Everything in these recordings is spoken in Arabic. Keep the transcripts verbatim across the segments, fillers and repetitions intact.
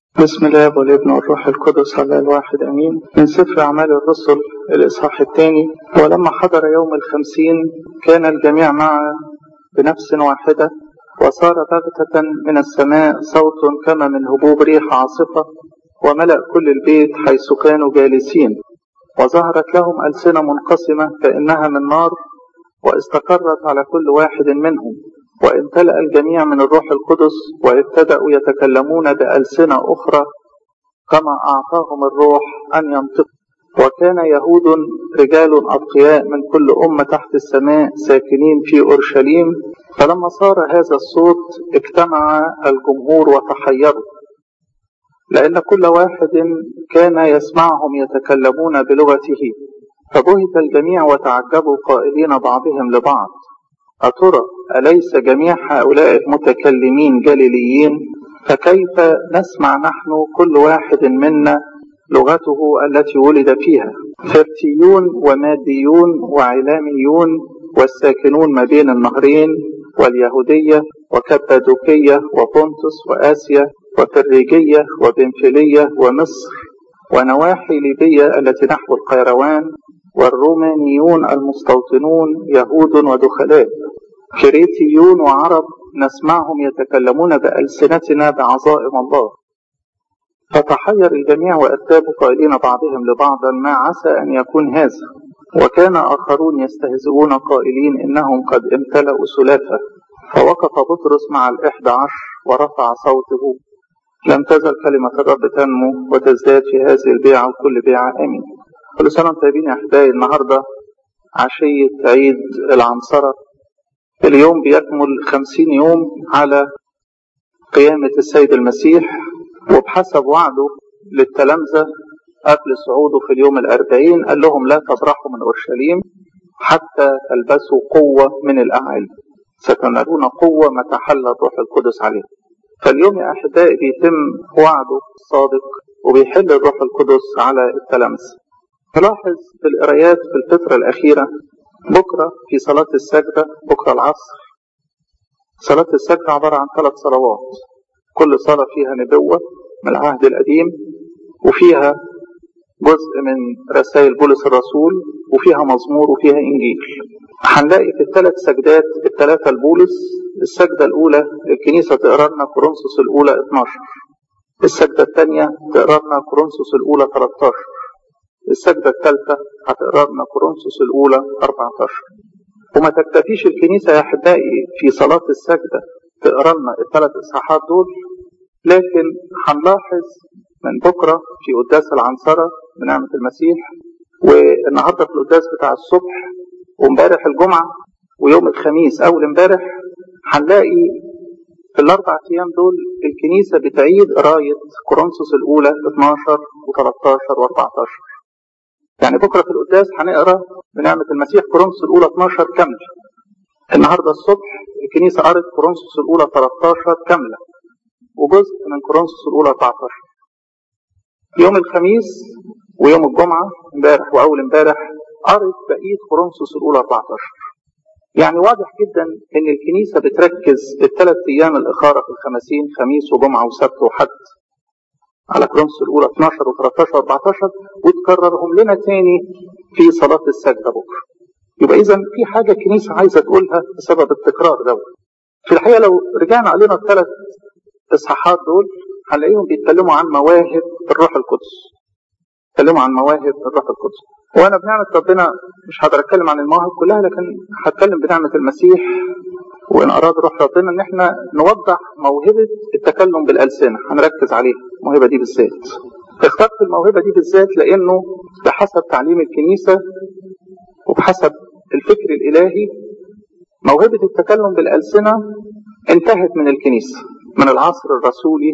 بسم الله والابن والروح القدس الله الواحد امين. من سفر اعمال الرسل الاصحاح الثاني. ولما حضر يوم الخمسين كان الجميع معا بنفس واحده، وصار بغتة من السماء صوت كما من هبوب ريح عاصفه، وملأ كل البيت حيث كانوا جالسين، وظهرت لهم ألسنة منقسمة كأنها من نار، واستقرت على كل واحد منهم، وامتلأ الجميع من الروح القدس، وابتدأوا يتكلمون بألسنة أخرى كما أعطاهم الروح أن ينطقوا. وكان يهود رجال أتقياء من كل أمة تحت السماء ساكنين في أورشليم. فلما صار هذا الصوت اجتمع الجمهور وتحيروا، لأن كل واحد كان يسمعهم يتكلمون بلغته. فبهت الجميع وتعجبوا قائلين بعضهم لبعض: أترى أليس جميع هؤلاء المتكلمين جليليين؟ فكيف نسمع نحن كل واحد منا لغته التي ولد فيها؟ فرتيون وماديون وعلاميون والساكنون ما بين النهرين، واليهودية وكبادوكية وبونتس وآسيا وفريجية وبنفلية ومصر ونواحي ليبيا التي نحو القيروان، والرومانيون المستوطنون يهود ودخلاء، كريتيون وعرب، نسمعهم يتكلمون بألسنتنا بعظائم الله. فتحير الجميع وأتابوا قائلين بعضهم لبعضا: ما عسى أن يكون هذا؟ وكان آخرون يستهزئون قائلين: إنهم قد امتلأوا سلافة. فوقف بطرس مع الإحدى عشر ورفع صوته: لم تزل كلمة الرب تنمو وتزداد في هذه البيعة وكل بيعة. آمين. كل سنة وانتم طيبين يا أحبائي. النهاردة عشية عيد العنصرة. اليوم بيكمل خمسين يوم على قيامة السيد المسيح، وبحسب وعده للتلامذة قبل صعوده في اليوم الأربعين قال لهم: لا تبرحوا من أورشليم حتى تلبسوا قوة من الأعالي، ستنالون قوة متى حل الروح القدس عليكم. فاليوم يا أحبائي بيتم وعده الصادق وبيحل الروح القدس على التلامذة. نلاحظ في القرايات في الفترة الأخيرة، بكرة في صلاة السجدة، بكرة العصر. صلاة السجدة عبارة عن ثلاث صلوات، كل صلاة فيها نبوة من العهد القديم، وفيها جزء من رسائل بولس الرسول، وفيها مزمور، وفيها إنجيل. هنلاقي في الثلاث سجدات الثلاثة لبولس. السجدة الأولى الكنيسة تقرأ لنا كورنثوس الأولى اثناشر، السجدة الثانية تقرأ لنا كورنثوس الأولى ثلاثة عشر، السجدة الثالثة هتقرأ لنا كورنثوس الأولى أربعة عشر. وما تكتفيش الكنيسة يا أحبائي في صلاة السجدة تقرأ لنا الثلاث إصحاحات دول، لكن هنلاحظ من بكرة في قداس العنصرة بنعمة المسيح، والنهارده في القداس بتاع الصبح، وامبارح الجمعة، ويوم الخميس أول امبارح، هنلاقي في الأربع أيام دول الكنيسة بتعيد قراية كورنثوس الأولى اثناشر و13 و14. يعني بكرة في القداس هنقرأ بنعمة المسيح كورنثوس الأولى اثناشر كاملة. النهارده الصبح الكنيسة قرأت كورنثوس الأولى ثلاثة عشر كاملة، وجزء من كورنثوس الأولى أربعة عشر. يوم الخميس ويوم الجمعة امبارح وأول امبارح قرأت بقية كورنثوس الأولى أربعة عشر. يعني واضح جدا ان الكنيسة بتركز الثلاث ايام الاخارة في الخمسين، خميس وجمعة وسبت وحد، على كورنثوس الاولى اثناشر و13 و14، وتكررهم لنا تاني في صلاة السجدة بكرة. يبقى اذا في حاجة الكنيسة عايزة تقولها بسبب التكرار ده. في الحقيقة لو رجعنا علينا الثلاث اصحاحات دول هنلاقيهم بيتكلموا عن مواهب الروح القدس. بيتكلموا عن مواهب الروح القدس. وانا بنعمة ربنا مش هقدر اتكلم عن المواهب كلها، لكن هتكلم بنعمة المسيح وان اراد روح ربنا ان احنا نوضح موهبة التكلم بالألسنة. هنركز عليها الموهبة دي بالذات. اخترت الموهبة دي بالذات لانه بحسب تعليم الكنيسة وبحسب الفكر الالهي موهبة التكلم بالألسنة انتهت من الكنيسة، من العصر الرسولي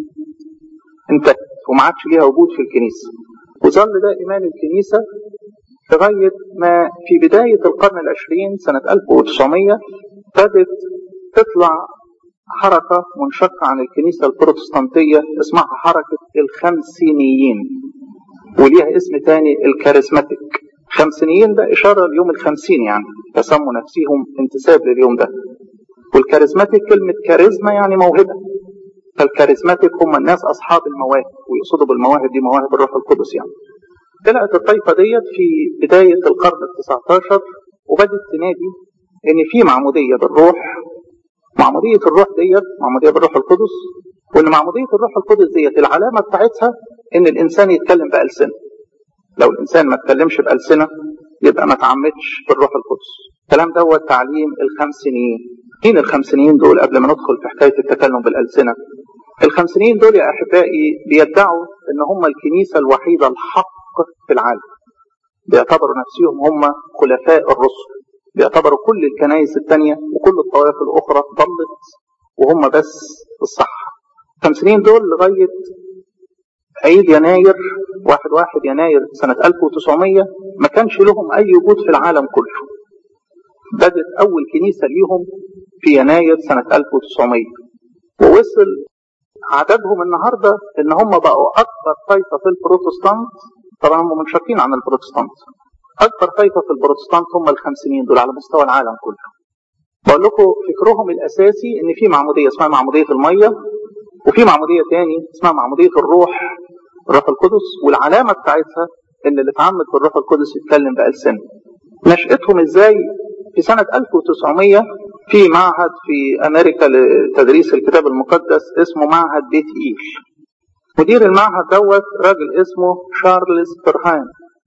انتهت وما عادش ليها وجود في الكنيسة. وظل ده إيمان الكنيسة لغاية ما في بداية القرن العشرين سنة ألف وتسعمية بدأت تطلع حركة منشقة عن الكنيسة البروتستانتية اسمها حركة الخمسينيين، وليها اسم تاني الكاريزماتيك. خمسينيين ده إشارة ليوم الخمسين، يعني فسموا نفسهم انتساب لليوم ده. والكاريزماتيك كلمة كاريزما يعني موهبة، فالكاريزماتيك هم الناس أصحاب المواهب، ويقصدوا بالمواهب دي مواهب الروح القدس يعني. طلعت الطائفة ديت في بداية القرن التسعة عشر، وبدت تنادي إن في معمودية بالروح، معمودية الروح ديت معمودية بالروح القدس، وإن معمودية الروح القدس ديت العلامة بتاعتها إن الإنسان يتكلم بألسنة. لو الإنسان ما اتكلمش بألسنة يبقى ما تعمدش بالروح القدس. الكلام دوت تعليم الخمسينيين. مين الخمسينيين دول قبل ما ندخل في حكاية التكلم بالألسنة؟ الخمسينيين دول يا أحبائي بيدعوا إن هم الكنيسة الوحيدة الحق في العالم. بيعتبروا نفسهم هم خلفاء الرسل، بيعتبروا كل الكنائس الثانية وكل الطوائف الأخرى ضلت وهم بس الصح. الخمسينيين دول لغاية عيد يناير واحد واحد يناير سنة ألف وتسعمية ما كانش لهم أي وجود في العالم كله. بدت أول كنيسة ليهم في يناير سنة ألف وتسعمية، ووصل عددهم النهاردة إن هم بقوا أكبر طائفة في البروتستانت. طبعا هم منشقين عن البروتستانت. أكبر طائفة في البروتستانت هم الخمسينيين دول على مستوى العالم كله. بقول لكم فكرهم الأساسي إن في معمودية اسمها معمودية المية، وفي معمودية تاني اسمها معمودية الروح، الروح القدس، والعلامة بتاعتها إن اللي اتعمد بالروح القدس يتكلم بألسنة. نشأتهم إزاي؟ في سنة ألف وتسعمية في معهد في أمريكا لتدريس الكتاب المقدس اسمه معهد بيت إيل. مدير المعهد دوت راجل اسمه شارلز برهام.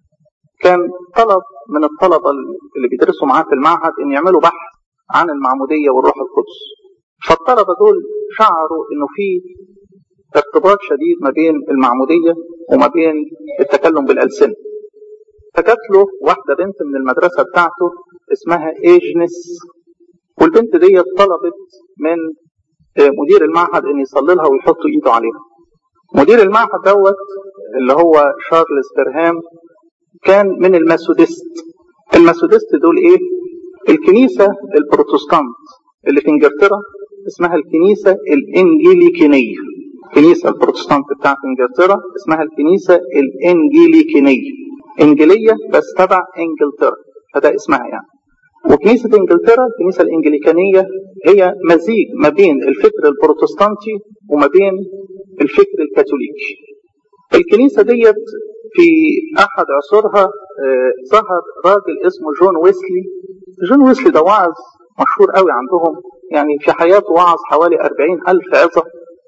كان طلب من الطلبة اللي بيدرسوا معاه في المعهد إن يعملوا بحث عن المعمودية والروح القدس. فالطلبة دول شعروا إنه في ارتباط شديد ما بين المعمودية وما بين التكلم بالألسنة. فجات له واحدة بنت من المدرسة بتاعته اسمها إيجنس، والبنت دي طلبت من مدير المعهد إن يصلي لها ويحط إيده عليها. مدير المعهد دوت اللي هو شارلز برهام كان من الماسودست. الماسودست دول إيه؟ الكنيسة البروتستانت اللي في إنجلترا اسمها الكنيسة الإنجيليكينية. الكنيسة البروتستانت بتاعت إنجلترا اسمها الكنيسة الإنجيليكينية، إنجيلية بس تبع إنجلترا، فده اسمها يعني. وكنيسة إنجلترا الكنيسة الإنجليكانية هي مزيج ما بين الفكر البروتستانتي وما بين الفكر الكاثوليكي. الكنيسة ديت في أحد عصورها آه ظهر راجل اسمه جون ويسلي. جون ويسلي ده واعظ مشهور قوي عندهم، يعني في حياته وعظ حوالي أربعين ألف عظة،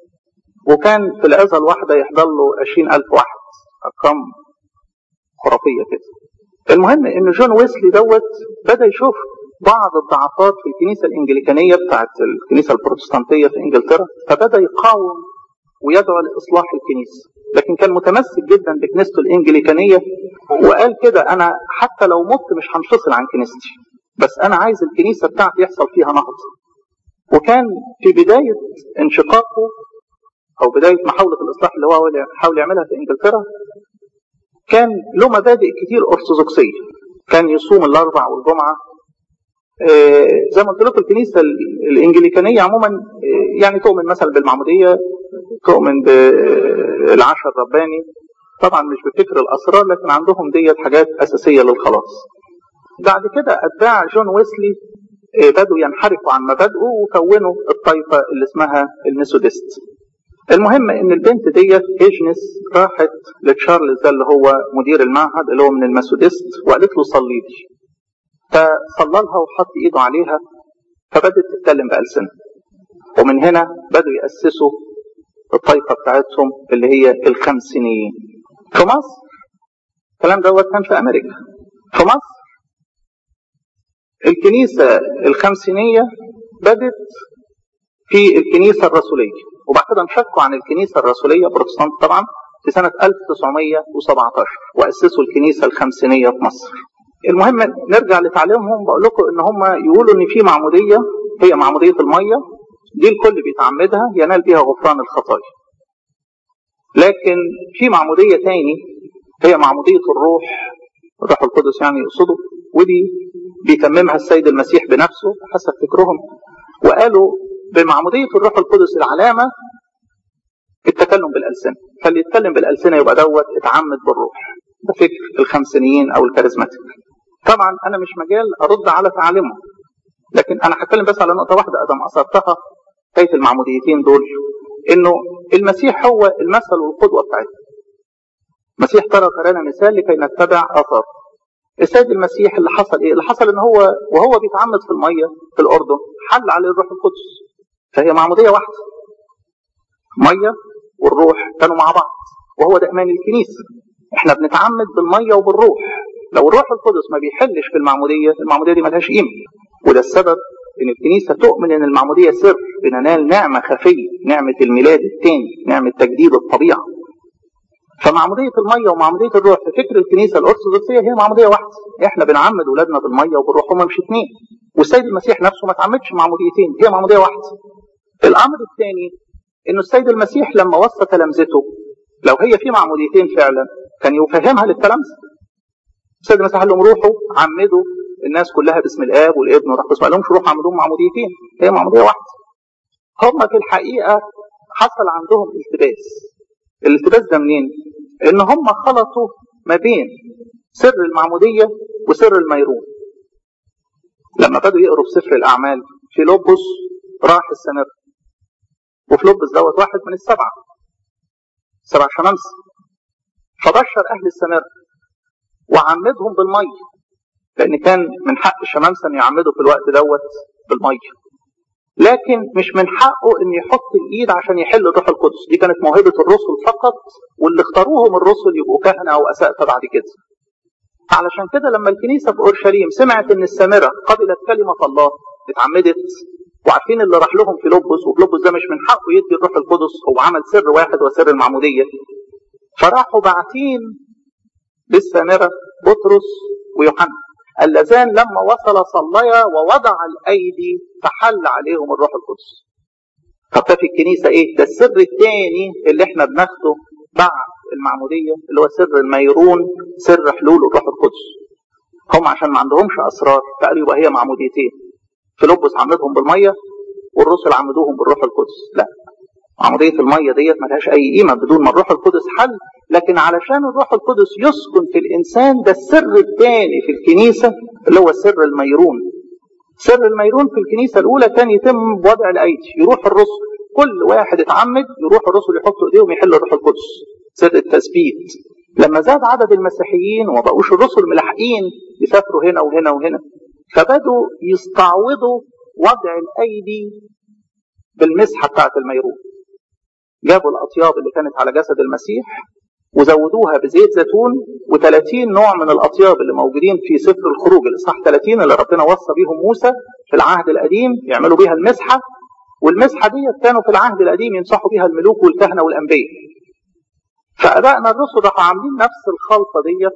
وكان في العظة الواحدة يحضر له عشرين ألف واحد، أرقام خرافية كده. المهم إن جون ويسلي دوت بدأ يشوف بعض الضعفات في الكنيسة الإنجليكانية بتاعت الكنيسة البروتستانتية في إنجلترا، فبدأ يقاوم ويدعو لإصلاح الكنيسة، لكن كان متمسك جدا بكنيسته الإنجليكانية، وقال كده أنا حتى لو مت مش هنفصل عن كنيستي، بس أنا عايز الكنيسة بتاعتي يحصل فيها نهضة. وكان في بداية انشقاقه أو بداية محاولة الإصلاح اللي هو حاول يعملها في إنجلترا كان له مبادئ كتير أرثوذكسية. كان يصوم الأربع والجمعة، آه زي ما قلت لكم الكنيسة الإنجليكانية عموما آه يعني تؤمن مثلا بالمعمودية، تؤمن بالعشاء الرباني، طبعا مش بفكر الأسرار، لكن عندهم ديت حاجات أساسية للخلاص. بعد كده أتباع جون ويسلي آه بدوا ينحرفوا عن مبادئه وكونوا الطائفة اللي اسمها الميثودست. المهم ان البنت ديت ايجنس راحت لتشارلز ده اللي هو مدير المعهد اللي هو من الميثودست، وقالت له صلي لي. فصلى لها وحط ايده عليها، فبدت تتكلم بألسنة. ومن هنا بدوا يأسسوا الطائفة بتاعتهم اللي هي الخمسينيين. في مصر الكلام دوت كان في امريكا. في مصر الكنيسة الخمسينية بدت في الكنيسة الرسولية، وبعد كده انشقوا عن الكنيسة الرسولية بروتستانت طبعا في سنة ألف وتسعمية وسبعتاشر وأسسوا الكنيسة الخمسينية في مصر. المهم نرجع لتعليمهم. بقول لكم ان هم يقولوا ان في معمودية هي معمودية المية، دي الكل بيتعمدها ينال بها غفران الخطايا. لكن في معمودية تاني هي معمودية الروح، الروح القدس يعني يقصده، ودي بيتممها السيد المسيح بنفسه حسب فكرهم. وقالوا بمعمودية الروح القدس العلامة التكلم بالألسنة، فاللي يتكلم بالألسنة يبقى دوت اتعمد بالروح. ده فكر الخمسينيين أو الكاريزماتيك. طبعا أنا مش مجال أرد على تعاليمهم، لكن أنا هتكلم بس على نقطة واحدة أدم أثرتها حكاية المعموديتين دول. انه المسيح هو المثل والقدوه بتاعتنا. المسيح ترك لنا مثال لكي نتبع اثاره. السيد المسيح اللي حصل ايه؟ اللي حصل ان هو وهو بيتعمد في الميه في الاردن حل عليه الروح القدس. فهي معموديه واحده. ميه والروح كانوا مع بعض، وهو ده ايمان الكنيسه. احنا بنتعمد بالميه وبالروح. لو الروح القدس ما بيحلش في المعموديه، المعموديه دي ملهاش قيمه. وده السبب ان الكنيسه تؤمن ان المعموديه سر بننال نعمه خفيه، نعمه الميلاد الثاني، نعمه تجديد الطبيعه. فمعموديه الميه ومعموديه الروح في فكر الكنيسه الارثوذكسيه هي معموديه واحده. احنا بنعمد اولادنا بالميه وبالروح، هم مش اثنين. والسيد المسيح نفسه ما تعمدش معموديتين، هي معموديه واحده. الامر الثاني انه السيد المسيح لما وصى تلامذته لو هي في معموديتين فعلا كان يفهمها للتلامذه. السيد المسيح قال لهم روحوا عمدوا الناس كلها باسم الاب والابن والروح القدس، ما قال لهمش روحوا عمدوهم معموديتين، هي معموديه واحده. هم في الحقيقه حصل عندهم التباس. الالتباس ده منين؟ ان هم خلطوا ما بين سر المعموديه وسر الميرون. لما بدوا يقروا في سفر الاعمال فيلبس راح السامره، وفيلبس دوت واحد من السبعه سبع شمامسه، فبشر اهل السامره وعمدهم بالميه، لان كان من حق الشمامسه ان يعمدوا في الوقت دوت بالميه، لكن مش من حقه ان يحط الايد عشان يحل الروح القدس. دي كانت موهبه الرسل فقط، واللي اختاروهم الرسل يبقوا كهنه او اساقفه بعد كده. علشان كده لما الكنيسه في اورشليم سمعت ان السامره قبلت كلمه الله اتعمدت، وعارفين اللي راح لهم فيلبس، وفيلبس ده مش من حقه يدي الروح القدس، هو عمل سر واحد وسر المعموديه، فراحوا باعتين للسامره بطرس ويوحنا اللذان لما وصل صليا ووضع الايدي فحل عليهم الروح القدس. طب ده في الكنيسه ايه؟ ده السر الثاني اللي احنا بناخده بعد المعموديه، اللي هو سر الميرون، سر حلول الروح القدس. هم عشان ما عندهمش اسرار فقالوا يبقى هي معموديتين، فيلبس عمدهم بالميه والرسل عمدوهم بالروح القدس. لا، عموديه الميه ديت ما لهاش اي قيمه بدون ما الروح القدس حل، لكن علشان الروح القدس يسكن في الانسان ده السر الثاني في الكنيسه اللي هو سر الميرون. سر الميرون في الكنيسه الاولى كان يتم بوضع الايدي، يروح الرسل كل واحد اتعمد يروح الرسل يحطوا ايديهم يحل الروح القدس، سر التثبيت. لما زاد عدد المسيحيين وما بقوش الرسل ملاحقين يسافروا هنا وهنا وهنا، فبدوا يستعوضوا وضع الايدي بالمسحه بتاعه الميرون. جابوا الاطياب اللي كانت على جسد المسيح وزودوها بزيت زيتون وثلاثين نوع من الاطياب اللي موجودين في سفر الخروج الاصحاح ثلاثين اللي ربنا وصى بيهم موسى في العهد القديم يعملوا بيها المسحه. والمسحه دي كانوا في العهد القديم يمسحوا بيها الملوك والكهنه والانبياء. فابائنا الرسل راحوا عاملين نفس الخلطه ديت،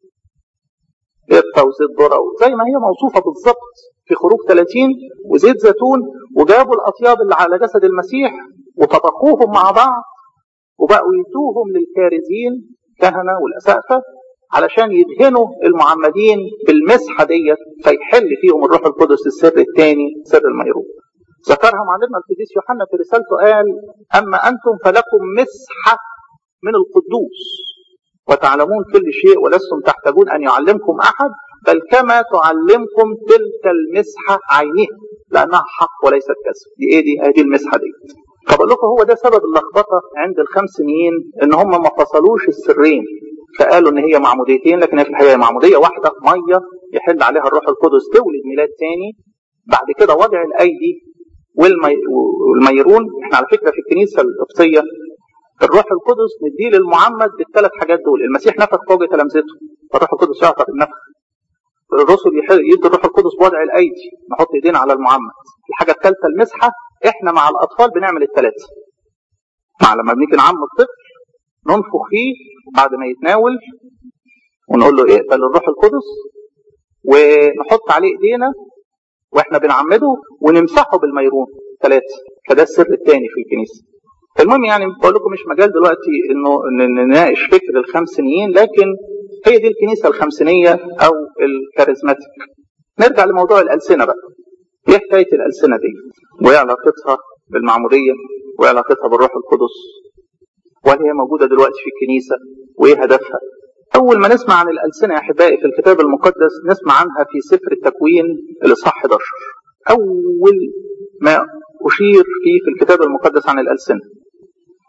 قرفه وزيت ذره زي ما هي موصوفه بالظبط في خروج ثلاثين، وزيت زيتون، وجابوا الاطياب اللي على جسد المسيح وطبخوهم مع بعض وبقوا يدوهم للكارزين كهنه والاسقفه علشان يدهنوا المعمدين بالمسحه ديت فيحل فيهم الروح القدس، السر الثاني سر الميرون. ذكرها معلمنا القديس يوحنا في رسالته، قال: اما انتم فلكم مسحه من القدوس وتعلمون كل شيء ولستم تحتاجون ان يعلمكم احد، بل كما تعلمكم تلك المسحه عينها لانها حق وليست كذب. دي ايه دي؟ هذه المسحه دي. فبقول لكم هو ده سبب اللخبطه عند الخمسينيين، ان هم ما فصلوش السرين، فقالوا ان هي معموديتين، لكن هي في الحقيقه معموديه واحده، ميه يحل عليها الروح القدس تولد ميلاد ثاني، بعد كده وضع الايدي والمي... والميرون. احنا على فكره في الكنيسه القبطيه الروح القدس نديه للمعمد بالثلاث حاجات دول. المسيح نفخ فوق تلامذته فالروح القدس يعطى بالنفخ. الرسل يدي الروح القدس بوضع الايدي، نحط ايدينا على المعمد. الحاجه الثالثه المسحه. احنا مع الاطفال بنعمل الثلاثه. مع لما بنيجي نعمد الطفل ننفخ فيه بعد ما يتناول ونقول له اقبل الروح القدس، ونحط عليه ايدينا واحنا بنعمده ونمسحه بالميرون. ثلاثه. فده السر الثاني في الكنيسه. المهم يعني بقول لكم مش مجال دلوقتي انه نناقش فكر الخمسينيين، لكن هي دي الكنيسه الخمسينيه او الكاريزماتيك. نرجع لموضوع الالسنه بقى. ايه حكايه الالسنه دي؟ وايه علاقتها بالمعموديه؟ وايه علاقتها بالروح القدس؟ وهل هي موجوده دلوقتي في الكنيسه؟ وايه هدفها؟ اول ما نسمع عن الالسنه يا احبائي في الكتاب المقدس نسمع عنها في سفر التكوين الاصحاح احد عشر. اول ما اشير فيه في الكتاب المقدس عن الالسنه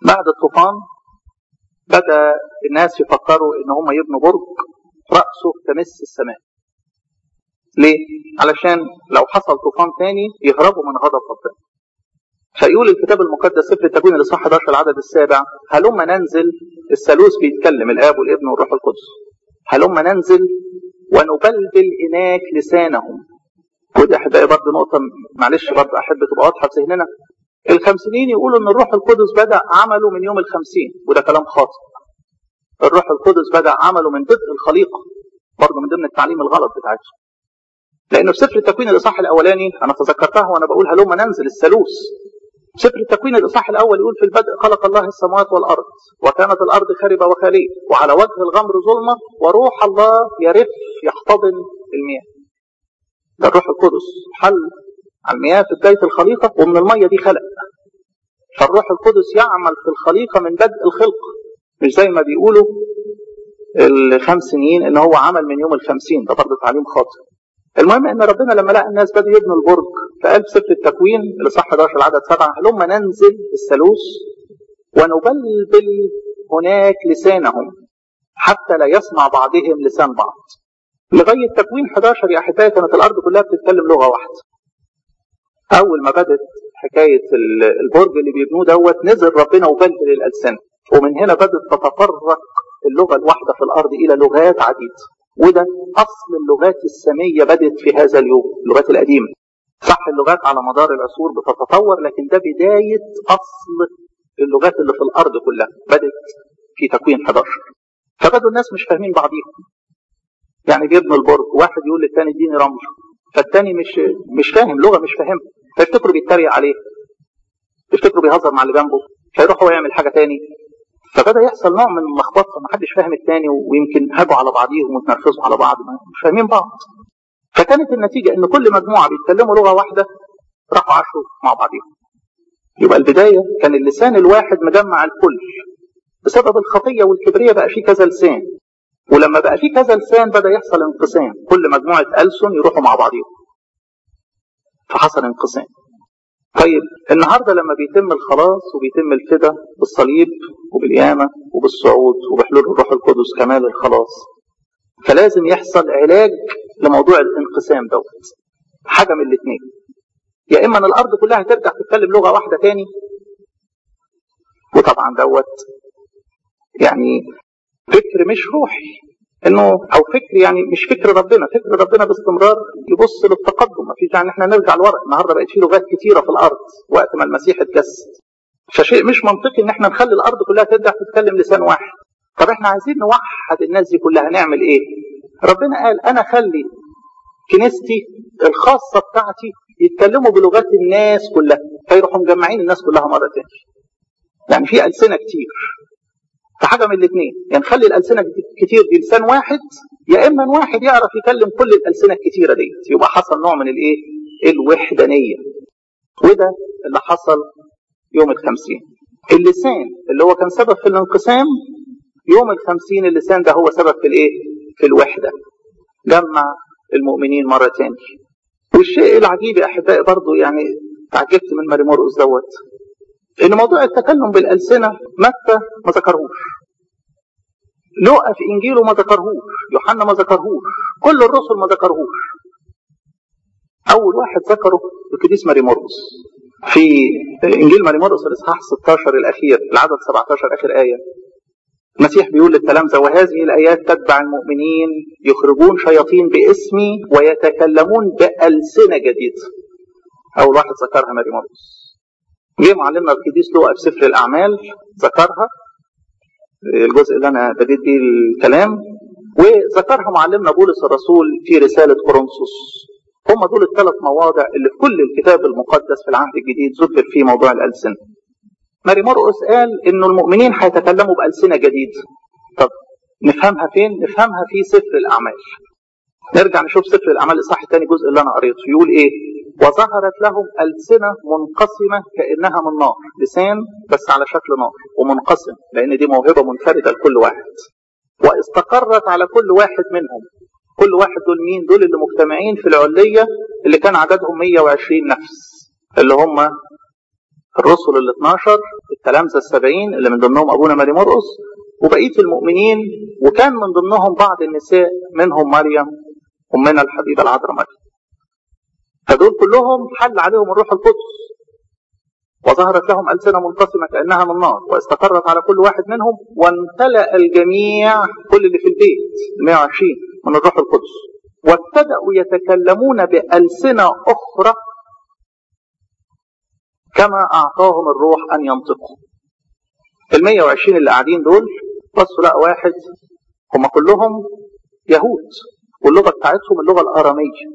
بعد الطوفان بدأ الناس يفكروا ان هم يبنوا برج رأسه تمس السماء. ليه؟ علشان لو حصل طوفان تاني يهربوا من غضب ربنا. فيقول الكتاب المقدس سفر التكوين الاصحاح احد عشر العدد السابع: هلم ننزل، الثالوث بيتكلم، الاب والابن والروح القدس، هلم ننزل ونبلبل هناك لسانهم. ودي احبائي برضه نقطه معلش برضه احب تبقى واضحه في ذهننا. الخمسينيين يقولوا ان الروح القدس بدا عمله من يوم الخمسين، وده كلام خاطئ. الروح القدس بدا عمله من بدء الخليقه، برضه من ضمن التعليم الغلط بتاعته. لانه في سفر التكوين الاصحاح الاولاني انا تذكرتها وانا بقول هلم ننزل الثالوث. سفر التكوين الاصحاح الاول يقول: في البدء خلق الله السماوات والارض، وكانت الارض خربه وخاليه، وعلى وجه الغمر ظلمه، وروح الله يرف يحتضن المياه. ده الروح القدس حل على المياه في بدايه الخليقه، ومن الميه دي خلق. فالروح القدس يعمل في الخليقه من بدء الخلق، مش زي ما بيقولوا الخمسينيين ان هو عمل من يوم الخمسين. ده برضه تعليم خاطئ. المهم ان ربنا لما لقى الناس بدأوا يبنوا البرج، فقال في سفر التكوين الاصحاح احد عشر العدد سبعة: هلم ننزل الثالوث ونبلبل هناك لسانهم حتى لا يسمع بعضهم لسان بعض. لغايه تكوين احد عشر يا احبائي كانت الارض كلها بتتكلم لغه واحده. اول ما بدت حكايه البرج اللي بيبنوه دوت، نزل ربنا وبلبل الالسنه، ومن هنا بدت تتفرق اللغه الواحده في الارض الى لغات عديده. وده أصل اللغات السامية بدت في هذا اليوم، اللغات القديمة. صح اللغات على مدار العصور بتتطور، لكن ده بداية أصل اللغات اللي في الأرض كلها بدت في تكوين احد عشر. فبدوا الناس مش فاهمين بعضيهم. يعني بيبنوا البرج، واحد يقول للتاني اديني رمل، فالتاني مش مش فاهم لغة، مش فاهم، فيفتكروا بيتريق عليه، يفتكروا بيهزر مع اللي جنبه، فيروح هو يعمل حاجة تاني. فبدأ يحصل نوع من اللخبطه، ما حدش فاهم الثاني، ويمكن هاجوا على بعضيهم وتنرفزوا على بعض، مش فاهمين بعض. فكانت النتيجه ان كل مجموعه بيتكلموا لغه واحده راحوا عاشوا مع بعضيهم. يبقى البدايه كان اللسان الواحد مجمع الكل. بسبب الخطيه والكبريه بقى في كذا لسان، ولما بقى في كذا لسان بدا يحصل انقسام، كل مجموعه ألسن يروحوا مع بعضيهم، فحصل انقسام. طيب النهارده لما بيتم الخلاص وبيتم الفداء بالصليب وبالقيامه وبالصعود وبحلول الروح القدس كمال الخلاص، فلازم يحصل علاج لموضوع الانقسام دوت. حاجه من الاثنين: يا اما ان الارض كلها ترجع تتكلم لغه واحده تاني، وطبعا دوت يعني فكر مش روحي، انه او فكر يعني مش فكر ربنا. فكر ربنا باستمرار يبص للتقدم، ما فيش يعني احنا نرجع لورا. النهارده بقت في لغات كتيره في الارض وقت ما المسيح اتجسد، فشيء مش منطقي ان احنا نخلي الارض كلها ترجع تتكلم لسان واحد. طب احنا عايزين نوحد الناس دي كلها، نعمل ايه؟ ربنا قال انا خلي كنيستي الخاصه بتاعتي يتكلموا بلغات الناس كلها، فيروحوا مجمعين الناس كلها مره ثانيه. يعني في السنه كتير، فحاجه من الاثنين: يعني نخلي الالسنه كتير دي لسان واحد، يا اما واحد يعرف يكلم كل الالسنه الكتيره دي، يبقى حصل نوع من الايه؟ الوحدانيه. وده اللي حصل يوم الخمسين. اللسان اللي هو كان سبب في الانقسام، يوم الخمسين اللسان ده هو سبب في الايه؟ في الوحده، جمع المؤمنين مره ثانيه. والشيء العجيب يا احبائي برضه، يعني تعجبت من ماري مرقس دوت، ان موضوع التكلم بالالسنه متى ما ذكرهوش، لوقا في انجيله ما ذكرهوش، يوحنا ما ذكرهوش، كل الرسل ما ذكرهوش. اول واحد ذكره القديس ماري مرقس في انجيل ماري مرقس الاصحاح ستة عشر الاخير العدد سبعة عشر اخر ايه. المسيح بيقول للتلامذه: وهذه الايات تتبع المؤمنين، يخرجون شياطين باسمي ويتكلمون بالسنه جديده. اول واحد ذكرها ماري مرقس. جه معلمنا القديس لوقا في سفر الاعمال ذكرها، الجزء اللي انا بديت بيه الكلام، وذكرها معلمنا بولس الرسول في رساله كورنثوس. هم دول الثلاث مواضع اللي في كل الكتاب المقدس في العهد الجديد ذكر فيه موضوع الالسنه. ماري مرقس قال انه المؤمنين هيتكلموا بالسنه جديده. طب نفهمها فين؟ نفهمها في سفر الاعمال. نرجع نشوف سفر الاعمال الاصحاح الثاني جزء اللي انا قريته، يقول ايه؟ وظهرت لهم ألسنة منقسمة كأنها من نار، لسان بس على شكل نار ومنقسم، لأن دي موهبة منفردة لكل واحد. واستقرت على كل واحد منهم. كل واحد دول مين؟ دول اللي مجتمعين في العلية اللي كان عددهم مية وعشرين نفس، اللي هم الرسل ال اثناشر، التلامذة السبعين اللي من ضمنهم أبونا ماري مرقس وبقية المؤمنين، وكان من ضمنهم بعض النساء منهم مريم أمنا الحبيبة العذراء مريم. فدول كلهم حل عليهم الروح القدس، وظهرت لهم ألسنة منقسمة كأنها من نار، واستقرت على كل واحد منهم، وامتلأ الجميع كل اللي في البيت مئة وعشرين من الروح القدس، وابتدأوا يتكلمون بألسنة أخرى كما أعطاهم الروح أن ينطقوا. المئة وعشرين اللي قاعدين دول بصوا لقوا واحد، هم كلهم يهود، واللغة بتاعتهم اللغة الآرامية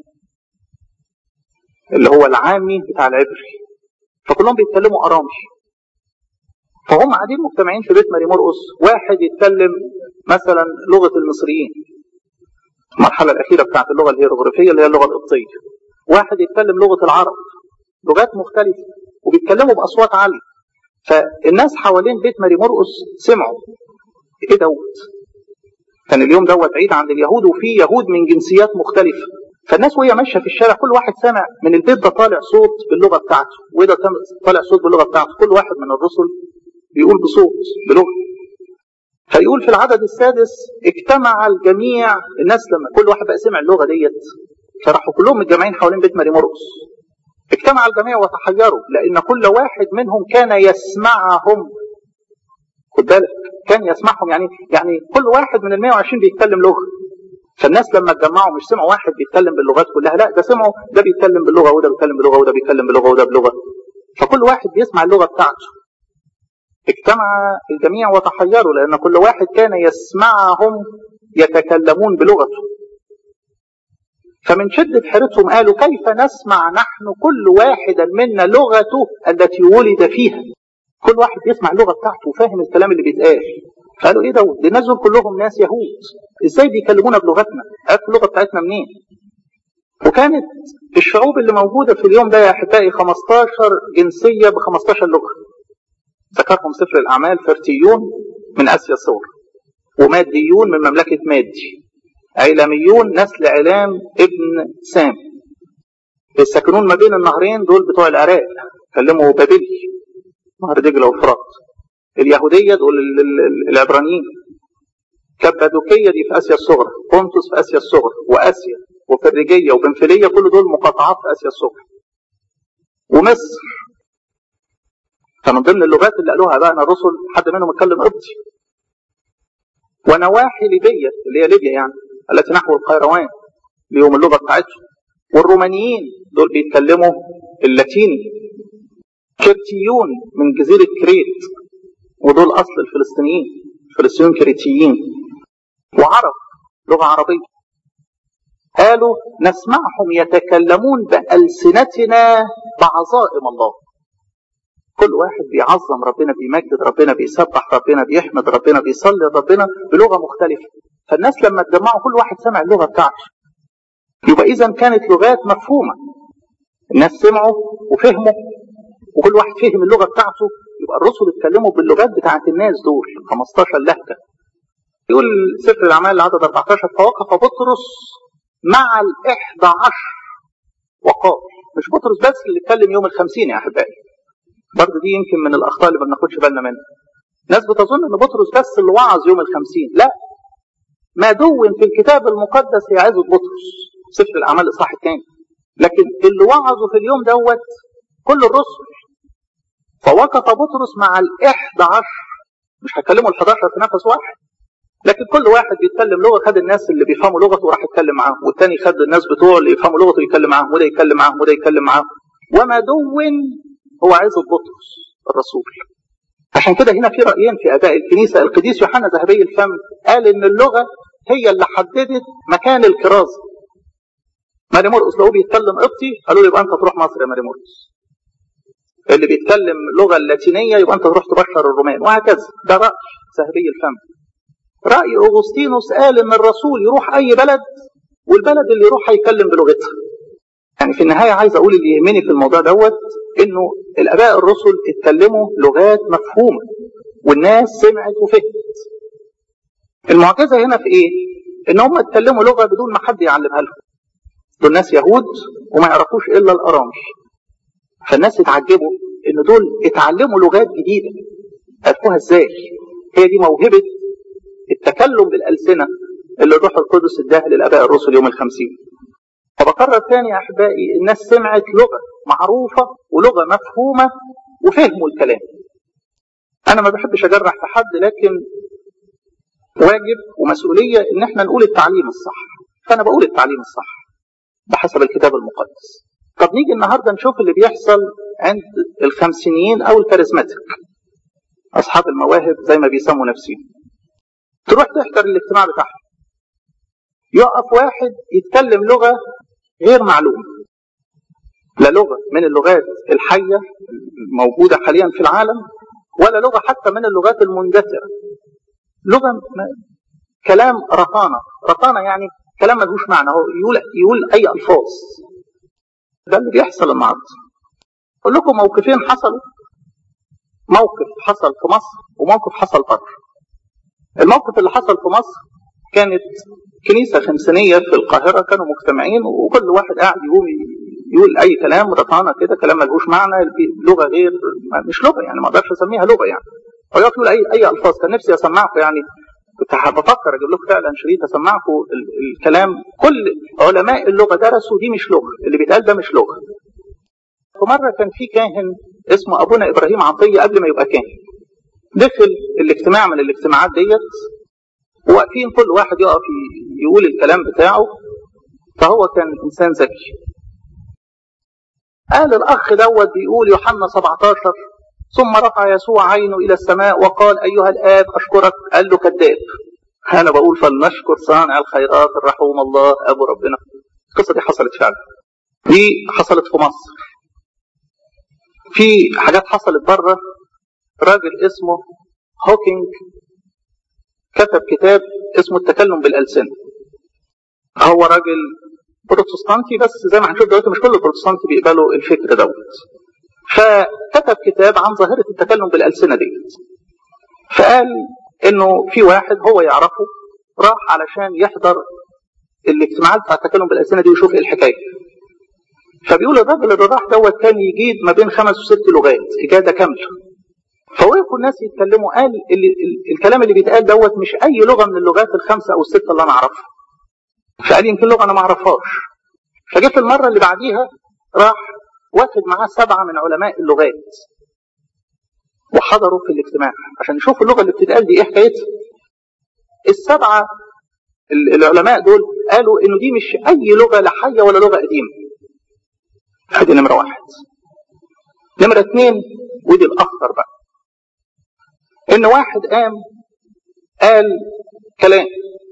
اللي هو العامي بتاع العبري، فكلهم بيتكلموا أرامي. فهم قاعدين مجتمعين في بيت ماري مرقس، واحد يتكلم مثلا لغة المصريين، المرحلة الأخيرة بتاعت اللغة الهيروغليفية اللي هي اللغة القبطية، واحد يتكلم لغة العرب، لغات مختلفة وبيتكلموا بأصوات عالية. فالناس حوالين بيت ماري مرقس سمعوا ايه دوت، كان اليوم دوت عيد عند اليهود، وفي يهود من جنسيات مختلفة، فالناس وهي ماشيه في الشارع كل واحد سامع من البيت ده طالع صوت باللغه بتاعته، وده طالع صوت باللغه بتاعته، كل واحد من الرسل بيقول بصوت بلغه. فيقول في العدد السادس اجتمع الجميع، الناس لما كل واحد بقى سمع اللغه ديت فراحوا كلهم متجمعين حوالين بيت ماري مرقس. اجتمع الجميع وتحيروا لان كل واحد منهم كان يسمعهم. خد بالك، كان يسمعهم يعني يعني كل واحد من ال مئة وعشرين بيتكلم لغه. فالناس لما اتجمعوا مش سمعوا واحد بيتكلم باللغات كلها، لا ده سمعوا ده بيتكلم باللغه وده بيتكلم باللغه وده بيتكلم باللغه وده بلغه، فكل واحد بيسمع اللغه بتاعته. اجتمع الجميع وتحيروا لان كل واحد كان يسمعهم يتكلمون بلغته. فمن شده حيرتهم قالوا كيف نسمع نحن كل واحدا منا لغته التي ولد فيها. كل واحد يسمع اللغه بتاعته وفاهم الكلام اللي بيتقال. قالوا ايه دوت؟ الناس دول كلهم ناس يهود، ازاي بيكلمونا بلغتنا؟ عرفوا اللغه بتاعتنا منين؟ وكانت الشعوب اللي موجوده في اليوم ده يا احبائي خمستاشر جنسيه ب خمستاشر لغه. ذكرهم سفر الاعمال: فرتيون من اسيا الصغرى، وماديون من مملكه مادي، عيلاميون نسل علام ابن سام، الساكنون ما بين النهرين دول بتوع العراق كلموا بابلي نهر دجله وفرات، اليهوديه دول العبرانيين، كبادوكيه دي في اسيا الصغرى، بونتوس في اسيا الصغرى، واسيا وفريجيه وبنفليه كل دول مقاطعات في اسيا الصغرى، ومصر. فمن ضمن اللغات اللي قالوها بقى الرسل حد منهم اتكلم قبطي. ونواحي ليبيا اللي هي ليبيا يعني التي نحو القيروان ليهم اللغه بتاعتهم، والرومانيين دول بيتكلموا اللاتيني، كريتيون من جزيره كريت ودول اصل الفلسطينيين، الفلسطينيين كريتيين، وعرب لغه عربيه. قالوا نسمعهم يتكلمون بألسنتنا بعظائم الله. كل واحد بيعظم ربنا، بيمجد ربنا، بيسبح ربنا، بيحمد ربنا، بيصلي ربنا بلغه مختلفه. فالناس لما اتجمعوا كل واحد سمع اللغه بتاعته. يبقى اذا كانت لغات مفهومه، الناس سمعوا وفهموا وكل واحد فهم اللغه بتاعته. يبقى الرسل اتكلموا باللغات بتاعت الناس دول خمستاشر لهجه. يقول سفر الاعمال العدد أربعتاشر: فوقف بطرس مع الإحدى عشر وقال. مش بطرس بس اللي اتكلم يوم الخمسين يا احبائي، برضه دي يمكن من الاخطاء اللي ما بناخدش بالنا منها. ناس بتظن ان بطرس بس اللي وعظ يوم الخمسين، لا، ما دون في الكتاب المقدس هي عظة بطرس، سفر الاعمال الاصحاح الثاني، لكن اللي وعظوا في اليوم دوت كل الرسل. فوقف بطرس مع الإحدى عشر، مش هيكلموا الحداشر في نفس واحد، لكن كل واحد بيتكلم لغه، خد الناس اللي بيفهموا لغته وراح يتكلم معاهم، والثاني خد الناس بتوعه اللي يفهموا لغته ويتكلم معاهم، وده يتكلم معاهم وده يتكلم معاهم. وما دون هو عظة بطرس الرسول. عشان كده هنا في رأيين في آباء الكنيسة. القديس يوحنا ذهبي الفم قال إن اللغة هي اللي حددت مكان الكرازة. ماري مرقس لو بيتكلم قبطي قالوا له يبقى أنت تروح مصر يا ماري مرقس. اللي بيتكلم اللغة اللاتينية يبقى أنت تروح تبشر الرومان، وهكذا. ده رأي ذهبي الفم. رأي أغسطينوس قال إن الرسول يروح أي بلد والبلد اللي يروح هيتكلم بلغتها. يعني في النهاية عايز أقول اللي يهمني في الموضوع دوت إنه الآباء الرسل اتكلموا لغات مفهومة والناس سمعت وفهمت. المعجزة هنا في إيه؟ إن هم اتكلموا لغة بدون ما حد يعلمها لهم. دول ناس يهود وما يعرفوش إلا الأرامي. فالناس اتعجبوا إن دول اتعلموا لغات جديدة. عرفوها ازاي؟ هي دي موهبة التكلم بالألسنة اللي الروح القدس اداها للآباء الرسل يوم الخمسين. فبكرر تاني يا أحبائي، الناس سمعت لغة معروفة ولغة مفهومة وفهموا الكلام. أنا ما بحبش أجرح في حد، لكن واجب ومسؤولية إن احنا نقول التعليم الصح. فأنا بقول التعليم الصح بحسب الكتاب المقدس. طب نيجي النهاردة نشوف اللي بيحصل عند الخمسينيين أو الكاريزماتيك، أصحاب المواهب زي ما بيسموا نفسهم. تروح تحضر الاجتماع بتاعهم، يقف واحد يتكلم لغة غير معلومة، لا لغة من اللغات الحية موجودة حاليا في العالم، ولا لغة حتى من اللغات المندثرة، لغة كلام رطانة. رطانة يعني كلام ملوش معنى، هو يقول, يقول أي ألفاظ. ده اللي بيحصل النهارده. أقول لكم موقفين حصلوا، موقف حصل في مصر وموقف حصل بره. الموقف اللي حصل في مصر كانت كنيسة خمسينية في القاهرة، كانوا مجتمعين وكل واحد قاعد يقوم يقول أي كلام رطانة كده، كلام ملوش معنى، لغة غير مش لغة يعني، ما أقدرش أسميها لغة يعني، أو يقول أي أي ألفاظ. كان نفسي أسمعكم يعني، كنت بفكر أجيب لكم فعلا شريط أسمعكم الكلام. كل علماء اللغة درسوا دي مش لغة، اللي بيتقال ده مش لغة. ومرة كان في كاهن اسمه أبونا إبراهيم عطية قبل ما يبقى كاهن، دخل الاجتماع من الاجتماعات ديت، واقفين كل واحد يقف يقول الكلام بتاعه. فهو كان إنسان ذكي، قال الأخ دوت بيقول يوحنا سبعتاشر ثم رفع يسوع عينه إلى السماء وقال أيها الآب أشكرك. قال له كذاب. أنا بقول فلنشكر صانع الخيرات الرحوم الله أبو ربنا. القصة دي حصلت فعلا، دي حصلت في مصر. في حاجات حصلت بره. راجل اسمه هوكينج كتب كتاب اسمه التكلم بالألسنة. هو راجل بروتستانتي، بس زي ما هنشوف دلوقتي مش كل البروتستانتي بيقبلوا الفكر دوت. فكتب كتاب عن ظاهرة التكلم بالألسنة دي. فقال انه في واحد هو يعرفه راح علشان يحضر الاجتماعات بتاع التكلم بالألسنة دي ويشوف ايه الحكاية. فبيقول الراجل اللي راح دوت كان يجيد ما بين خمس وست لغات إجادة كاملة. فوقفوا الناس يتكلموا، قال اللي الكلام اللي بيتقال دوت مش أي لغة من اللغات الخمسة أو الستة اللي أنا أعرفها. فقال يمكن لغة أنا ما أعرفهاش. فجيت المرة اللي بعديها راح واخد معاه سبعة من علماء اللغات وحضروا في الاجتماع عشان يشوفوا اللغة اللي بتتقال دي إيه حكايتها. السبعة العلماء دول قالوا إنه دي مش أي لغة لا حية ولا لغة قديمة. هذه نمرة واحد. نمرة اثنين ودي الأخطر بقى، إن واحد قام قال كلام،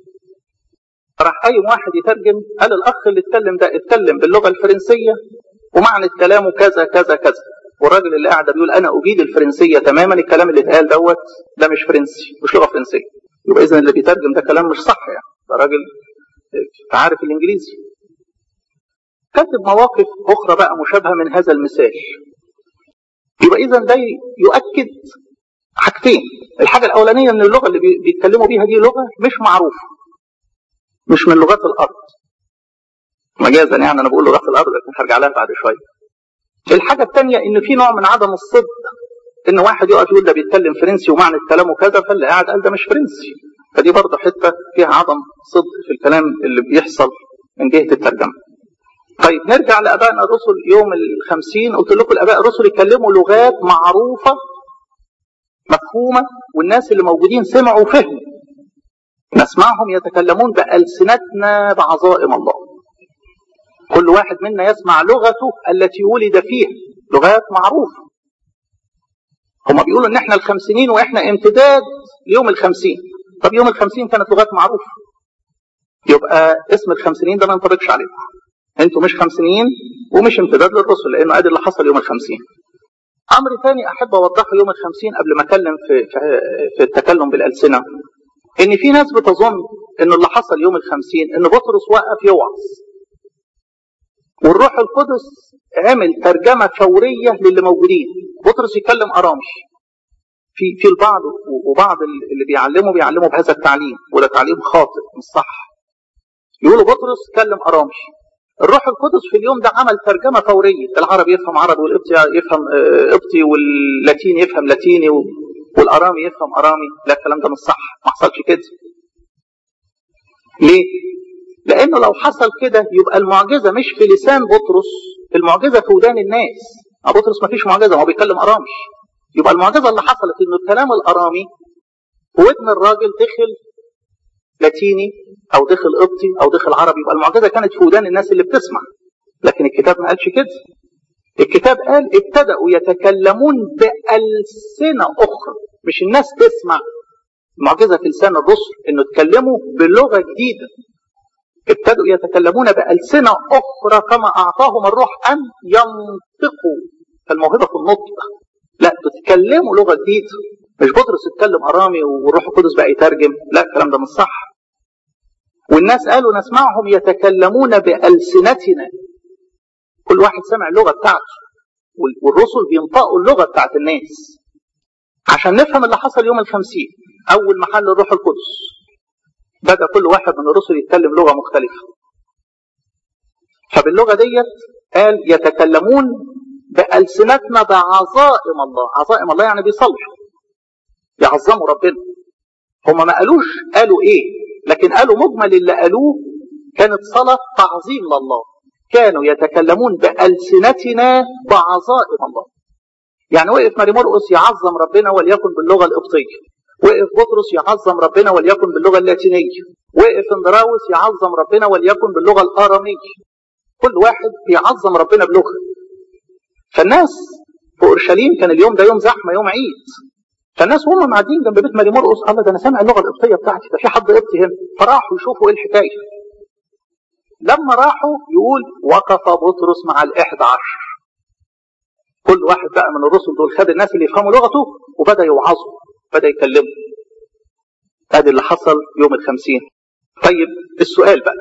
راح قايم واحد يترجم، قال الأخ اللي اتكلم ده اتكلم باللغة الفرنسية ومعنى كلامه كذا كذا كذا. والراجل اللي قاعد بيقول أنا أجيد الفرنسية تماما، الكلام اللي اتقال دوت ده مش فرنسي، مش لغة فرنسية. يبقى إذن اللي بيترجم ده كلام مش صح يعني، ده راجل عارف الإنجليزي. كتب مواقف أخرى بقى مشابهة من هذا المثال. يبقى إذن ده يؤكد حاجتين. الحاجة الأولانية أن اللغة اللي بيتكلموا بيها دي لغة مش معروفة، مش من لغات الأرض مجازا يعني، أنا بقول لغات الأرض لكن هرجع لها بعد شوية. الحاجة الثانية إن في نوع من عدم الصدق، إن واحد يقف يقول ده بيتكلم فرنسي ومعنى كلامه كذا، فاللي قاعد قال ده مش فرنسي. فدي برضه حتة فيها عدم صدق في الكلام اللي بيحصل من جهة الترجمة. طيب نرجع لأبائنا الرسل يوم الخمسين. قلت لكم الآباء الرسل يتكلموا لغات معروفة مفهومة، والناس اللي موجودين سمعوا وفهموا. نسمعهم يتكلمون بألسنتنا بعظائم الله. كل واحد منا يسمع لغته التي ولد فيها، لغات معروفة. هم بيقولوا ان احنا الخمسينين واحنا امتداد ليوم الخمسين. طب يوم الخمسين كانت لغات معروفة، يبقى اسم الخمسينين ده ما ينطبقش عليكم. انتوا مش خمسينيين ومش امتداد للرسل، لانه ادي اللي حصل يوم الخمسين. امر ثاني احب اوضحه يوم الخمسين قبل ما اتكلم في, في, في التكلم بالالسنه، ان في ناس بتظن ان اللي حصل يوم الخمسين ان بطرس وقف يوعظ والروح القدس عمل ترجمه فوريه للي موجودين. بطرس يتكلم ارامي. في في البعض وبعض اللي بيعلموا بيعلموا بهذا التعليم، وده تعليم خاطئ مش صح. يقولوا بطرس اتكلم ارامي. الروح القدس في اليوم ده عمل ترجمة فورية، العربي يفهم عربي والقبطي يفهم قبطي واللاتيني يفهم لاتيني والارامي يفهم ارامي. لا الكلام ده مش صح، ما حصلش كده. ليه؟ لانه لو حصل كده يبقى المعجزه مش في لسان بطرس، المعجزه في ودان الناس. بطرس ما فيش معجزه، هو بيتكلم ارامي. يبقى المعجزه اللي حصلت انه الكلام الارامي ودن الراجل دخل لاتيني او دخل قبطي او دخل عربي، يبقى المعجزه كانت في ودان الناس اللي بتسمع. لكن الكتاب ما قالش كده. الكتاب قال ابتدأوا يتكلمون بألسنة أخرى، مش الناس تسمع. المعجزة في لسان الرسل إنه تكلموا بلغة جديدة. ابتدأوا يتكلمون بألسنة أخرى كما أعطاهم الروح أن ينطقوا. فالموهبة في النطق. لا، تتكلموا لغة جديدة. مش بطرس يتكلم أرامي والروح القدس بقى يترجم. لا، الكلام ده مش صح. والناس قالوا نسمعهم يتكلمون بألسنتنا. كل واحد سمع اللغة بتاعته، والرسل بينطقوا اللغة بتاعت الناس. عشان نفهم اللي حصل يوم الخمسين، أول محل الروح القدس بدأ كل واحد من الرسل يتكلم لغة مختلفة. فباللغة ديت قال يتكلمون بألسنتنا بعظائم الله. عظائم الله يعني بيصلحوا، يعظموا ربنا. هم ما قالوش قالوا ايه، لكن قالوا مجمل اللي قالوه كانت صلاة تعظيم لله. كانوا يتكلمون بألسنتنا بعظائم الله. يعني وقف ماري مرقس يعظم ربنا وليكن باللغة القبطية، وقف بطرس يعظم ربنا وليكن باللغة اللاتينية، وقف اندراوس يعظم ربنا وليكن باللغة الآرامية. كل واحد بيعظم ربنا بلغة. فالناس في أورشليم كان اليوم ده يوم زحمة، يوم عيد. فالناس وهم معديين جنب بيت ماري مرقس قال ده أنا سامع اللغة القبطية بتاعتي، ده في حد قبطي هنا. فراحوا يشوفوا إيه الحكاية. لما راحوا يقول وقف بطرس مع الإحدى عشر. كل واحد بقى من الرسل دول خد الناس اللي يفهموا لغته وبدأ يوعظوا، بدأ يكلموا. هذا اللي حصل يوم الخمسين. طيب السؤال بقى،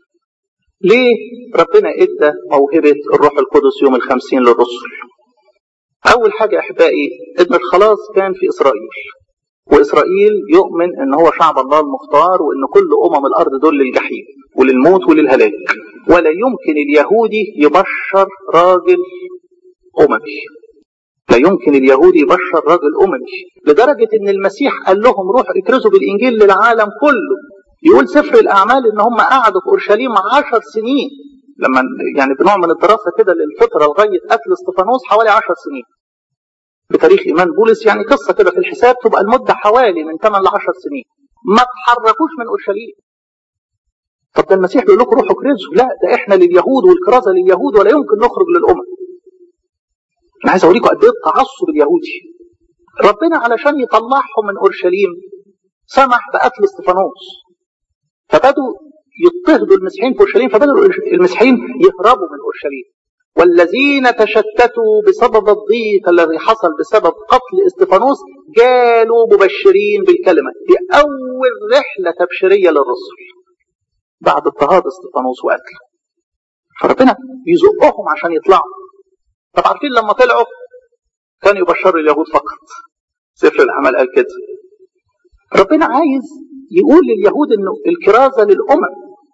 ليه ربنا ادى موهبة الروح القدس يوم الخمسين للرسل؟ أول حاجة أحبائي إن الخلاص كان في إسرائيل، وإسرائيل يؤمن إن هو شعب الله المختار، وإن كل أمم الأرض دول للجحيم وللموت وللهلاك. ولا يمكن اليهودي يبشر راجل أممي. لا يمكن اليهودي يبشر راجل أممي، لدرجة إن المسيح قال لهم روحوا اكرزوا بالإنجيل للعالم كله. يقول سفر الأعمال إن هم قعدوا في أورشليم عشر سنين، لما يعني بنوع من الدراسة كده للفترة لغاية قتل استفانوس حوالي عشر سنين. بتاريخ إيمان بولس يعني قصة كده في الحساب تبقى المدة حوالي من ثمانية لعشر سنين. ما تحركوش من أورشليم. طب ده المسيح بيقول لكم روحوا اكرزوا. لا، ده إحنا لليهود والكرازة لليهود ولا يمكن نخرج للأمم. أنا عايز أوريكم قد إيه التعصب اليهودي. ربنا علشان يطلعهم من أورشليم سمح بقتل استفانوس، فبدوا يضطهدوا المسيحيين في أورشليم، فبدوا المسيحيين يهربوا من أورشليم. والذين تشتتوا بسبب الضيق الذي حصل بسبب قتل استفانوس جالوا مبشرين بالكلمة. دي أول رحلة تبشيرية للرسل بعد اضطهاد استفانوس وقتله. فربنا يزقهم عشان يطلعوا. طب عارفين لما طلعوا كانوا يبشروا اليهود فقط. سفر الأعمال قال كده. ربنا عايز يقول لليهود انه الكرازة للأمم،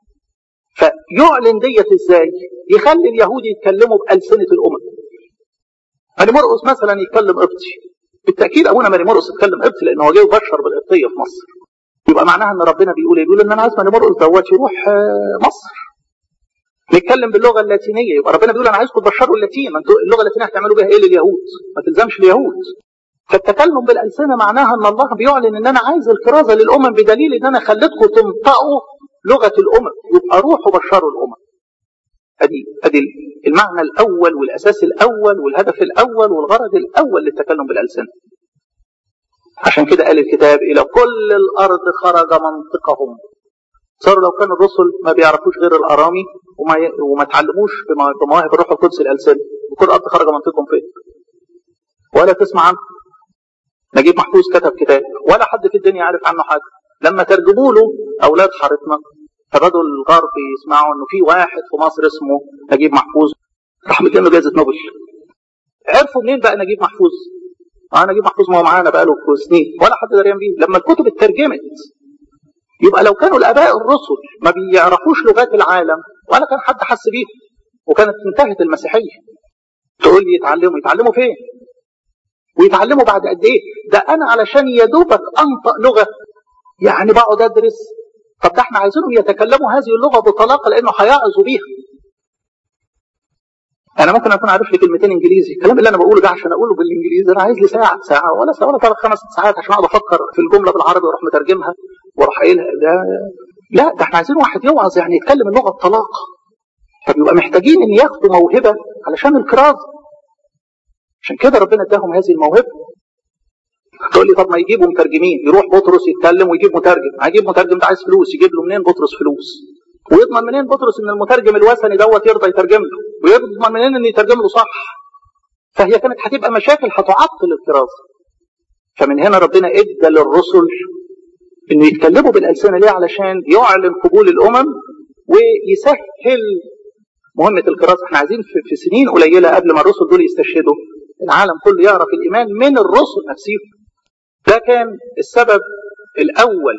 فيعلن ديت ازاي؟ يخلي اليهود يتكلموا بألسنة الأمم. ماري مرقس مثلا يتكلم قبطي، بالتأكيد أبونا ماري مرقس يتكلم قبطي لأنه هو جاي يبشر بالقبطية في مصر. يبقى معناها ان ربنا بيقول يقول ان انا عايز ماري مرقس دوت يروح مصر نتكلم باللغة اللاتينية. يبقى ربنا بيقول انا عايزكم تبشروا اللاتين، ما انتوا اللغة اللاتينية هتعملوا بيها ايه لليهود؟ ما تلزمش اليهود. فالتكلم بالألسنة معناها ان الله بيعلن ان انا عايز الكرازة للأمم، بدليل ان انا خليتكم تنطقوا لغة الأمم، يبقى روحوا بشروا الأمم. ادي ادي المعنى الأول والأساس الأول والهدف الأول والغرض الأول للتكلم بالألسنة. عشان كده قال الكتاب إلى كل الأرض خرج منطقهم. صاروا لو كان الرسل ما بيعرفوش غير الأرامي وما ي... وما تعلموش بمواهب الروح القدس الألسنة، وكل الأرض خرج منطقهم فين؟ ولا تسمع عنه. نجيب محفوظ كتب كتاب ولا حد في الدنيا يعرف عنه حاجة. لما ترجموا له أولاد حارتنا فبدوا الغرب يسمعوا إنه في واحد في مصر اسمه نجيب محفوظ راح مديله جائزة نوبل. عرفوا منين بقى نجيب محفوظ؟ اه نجيب محفوظ ما هو معانا بقاله سنين ولا حد دريان بيه. لما الكتب اترجمت يبقى لو كانوا الآباء الرسل ما بيعرفوش لغات العالم ولا كان حد حس بيهم وكانت انتهت المسيحية. تقول لي يتعلموا يتعلموا فين؟ ويتعلموا بعد قد ايه؟ ده انا علشان يا دوبك انطق لغه يعني بقعد ادرس. طب ده احنا عايزينهم يتكلموا هذه اللغه بطلاقه لانه هيعظوا بيها. انا ممكن اكون عارف لي كلمتين انجليزي، الكلام اللي انا بقوله ده عشان اقوله بالانجليزي انا عايز لي ساعه ساعه ولا ساعه ولا ثلاث خمس ساعات عشان اقعد افكر في الجمله بالعربي واروح مترجمها واروح قايلها. ده لا، ده احنا عايزين واحد يوعظ يعني يتكلم اللغه بطلاقه. طب يبقى محتاجين ان ياخدوا موهبه علشان الكرازه. عشان كده ربنا اداهم هذه الموهبه. تقول لي طب ما يجيبوا مترجمين، يروح بطرس يتكلم ويجيب مترجم، هيجيب مترجم ده عايز فلوس، يجيب له منين بطرس فلوس؟ ويضمن منين بطرس ان المترجم الوثني دوت يرضى يترجم له؟ ويضمن منين ان يترجم له صح؟ فهي كانت هتبقى مشاكل هتعطل الكرازه. فمن هنا ربنا ادى للرسل انه يتكلموا بالالسنه ليه؟ علشان يعلن قبول الامم ويسهل مهمه الكرازه. احنا عايزين في سنين قليله قبل ما الرسل دول يستشهدوا العالم كله يعرف الايمان من الرسل نفسهم. ده كان السبب الاول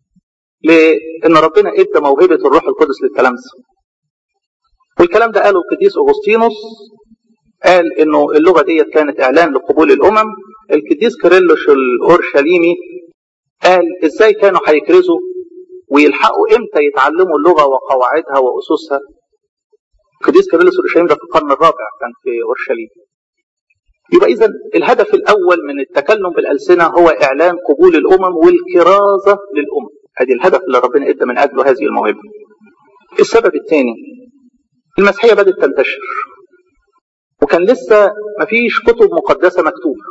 لان ربنا ادى موهبه الروح القدس للتلامذه. والكلام ده قاله القديس اغسطينوس، قال انه اللغه ديت كانت اعلان لقبول الامم. القديس كيرلس الاورشليمي قال ازاي كانوا هيكرزوا ويلحقوا امتى يتعلموا اللغه وقواعدها واسسها. القديس كيرلس الاورشليمي ده في القرن الرابع كان في اورشليم. يبقى اذا الهدف الاول من التكلم بالالسنه هو اعلان قبول الامم والكرازه للامم. ادي الهدف اللي ربنا ادى من اجله هذه الموهبه. السبب الثاني، المسيحيه بدات تنتشر وكان لسه ما فيش كتب مقدسه مكتوبه.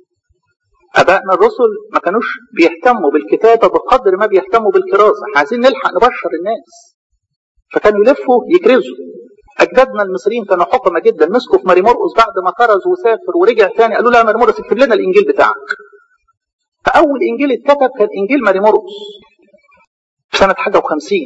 ابائنا الرسل ما كانوش بيهتموا بالكتابه بقدر ما بيهتموا بالكرازه. احنا عايزين نلحق نبشر الناس، فكانوا يلفوا يكرزوا. اجدادنا المصريين كانوا حكمه جدا، مسكوا في ماري مرقس بعد ما كرز وسافر ورجع ثاني قالوا له يا ماري مرقس اكتب لنا الانجيل بتاعك. فاول انجيل اتكتب كان انجيل ماري مرقس في سنه حاجه وخمسين،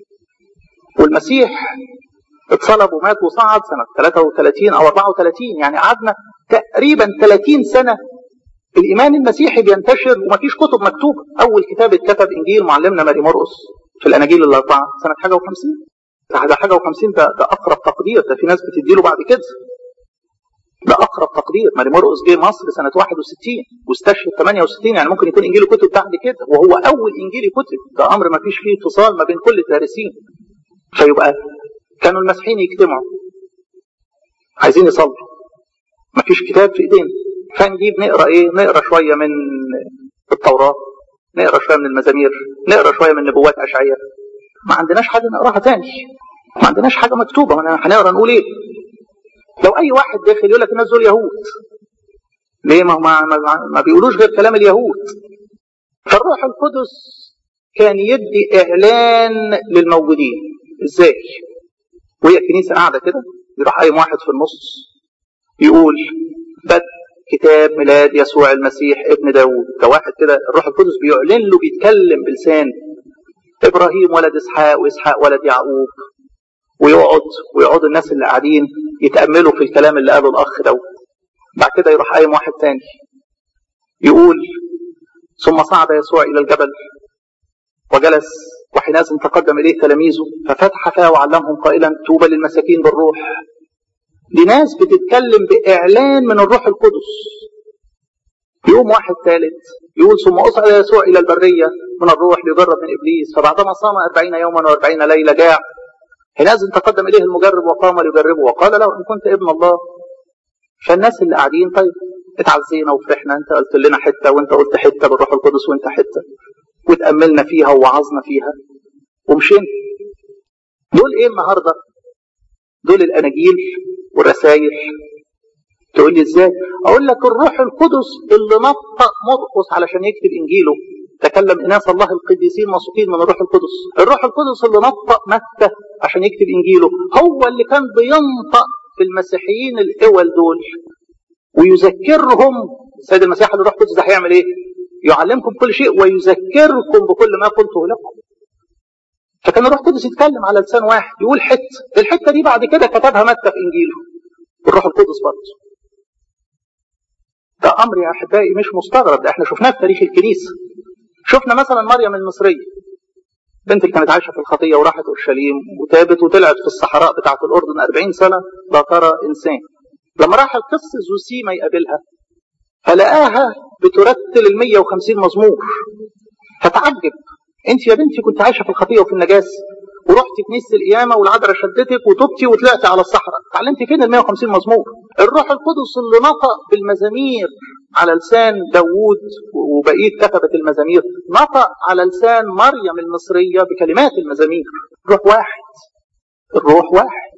والمسيح اتصلب ومات وصعد سنه ثلاثة وثلاثين او أربعة وثلاثين. يعني قعدنا تقريبا ثلاثين سنه الايمان المسيحي بينتشر ومفيش كتب مكتوبه. اول كتاب اتكتب انجيل معلمنا ماري مرقس في الاناجيل الاربعه سنه حاجه وخمسين. ده حاجه وخمسين، ده ده اقرب تقدير، ده في ناس بتديله بعد كده. ده اقرب تقدير. ماري مرقس جه مصر سنه واحد وستين واستشهد ثمانية وستين، يعني ممكن يكون انجيله كتب بعد كده وهو اول انجيل كتب. ده امر ما فيش فيه اتصال ما بين كل الدارسين. فيبقى كانوا المسيحيين يجتمعوا عايزين يصلوا، ما فيش كتاب في ايدينا، فنجيب نقرا ايه؟ نقرا شويه من التوراه، نقرا شويه من المزامير، نقرا شويه من نبوات اشعياء. ما عندناش حاجه نقراها تاني، ما عندناش حاجه مكتوبه. هنقرا نقول ايه؟ لو اي واحد داخل يقول لك الناس دول يهود، ليه؟ ما, ما, ما, ما بيقولوش غير كلام اليهود. فالروح القدس كان يدي اعلان للموجودين. ازاي؟ وهي الكنيسه قاعده كده يروح اي واحد في النص يقول بدء كتاب ميلاد يسوع المسيح ابن داود. ده واحد كده الروح القدس بيعلن له، بيتكلم بلسان ابراهيم ولد اسحاق واسحاق ولد يعقوب. ويقعد ويقعد الناس اللي قاعدين يتاملوا في الكلام اللي قاله الاخ دوت. بعد كده يروح قايم واحد تاني يقول ثم صعد يسوع الى الجبل وجلس وحينئذ تقدم اليه تلاميذه ففتح فاه وعلمهم قائلا طوبى للمساكين بالروح. دي ناس بتتكلم باعلان من الروح القدس. يوم واحد ثالث يقول ثم اصعد يسوع الى البريه من الروح ليجرب من ابليس فبعدما صام أربعين يوما وأربعين ليله جاع حينئذ تقدم اليه المجرب وقام ليجربه وقال له ان كنت ابن الله. فالناس اللي قاعدين طيب اتعزينا وفرحنا، انت قلت لنا حته وانت قلت حته بالروح القدس وانت حته، واتاملنا فيها ووعظنا فيها ومشينا. دول ايه النهارده؟ دول الاناجيل والرسائل. تقول لي ازاي؟ اقول لك الروح القدس اللي نطق مرقس علشان يكتب انجيله، تكلم اناس الله القديسين مسوقين من الروح القدس. الروح القدس اللي نطق متى عشان يكتب انجيله هو اللي كان بينطق في المسيحيين الاول دول ويذكرهم. السيد المسيح الروح القدس ده هيعمل ايه؟ يعلمكم كل شيء ويذكركم بكل ما قلته لكم. فكان الروح القدس يتكلم على لسان واحد يقول حته، الحته دي بعد كده كتبها متى في انجيله الروح القدس برضه. ده امر يا احبائي مش مستغرب، ده احنا شفناه في تاريخ الكنيسه. شفنا مثلا مريم المصريه، بنت اللي كانت عايشه في الخطيه وراحت اورشليم وتابت وطلعت في الصحراء بتاعه الاردن أربعين سنه لا ترى انسان. لما راح القس زوسيما يقابلها فلقاها بترتل ال مية وخمسين مزمور، فتعجب، انت يا بنتي كنت عايشه في الخطيه وفي النجاسه، ورحتي كنيسه القيامه والعذراء شدتك وتبتي وطلعتي على الصحراء، اتعلمتي فين ال مية وخمسين مزمور؟ الروح القدس اللي نطق بالمزامير على لسان داوود وبقيه كتبه المزامير نطق على لسان مريم المصريه بكلمات المزامير. الروح واحد، الروح واحد.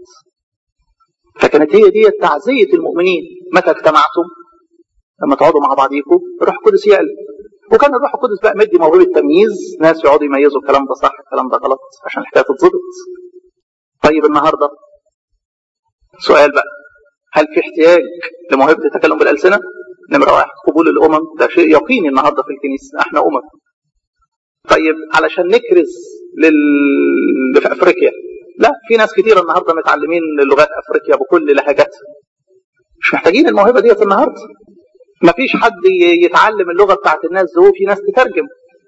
فكانت هي دي تعزيه المؤمنين، متى اجتمعتم؟ لما تقعدوا مع بعضيكم الروح القدس يعلم. وكان الروح القدس بقى مدي موهبه تمييز، ناس يقعدوا يميزوا الكلام ده صح الكلام ده غلط عشان الحكايه تتظبط. طيب النهارده سؤال بقى، هل في احتياج لموهبه التكلم بالالسنه؟ نمره واحد، قبول الامم ده شيء يقيني النهارده في الكنيسه، احنا امم. طيب علشان نكرز لل في افريقيا، لا، في ناس كتير النهارده متعلمين لغات افريقيا بكل لهجاتها، مش محتاجين الموهبه ديت النهارده. ما فيش حد يتعلم اللغه بتاعت الناس دول، في ناس تترجم.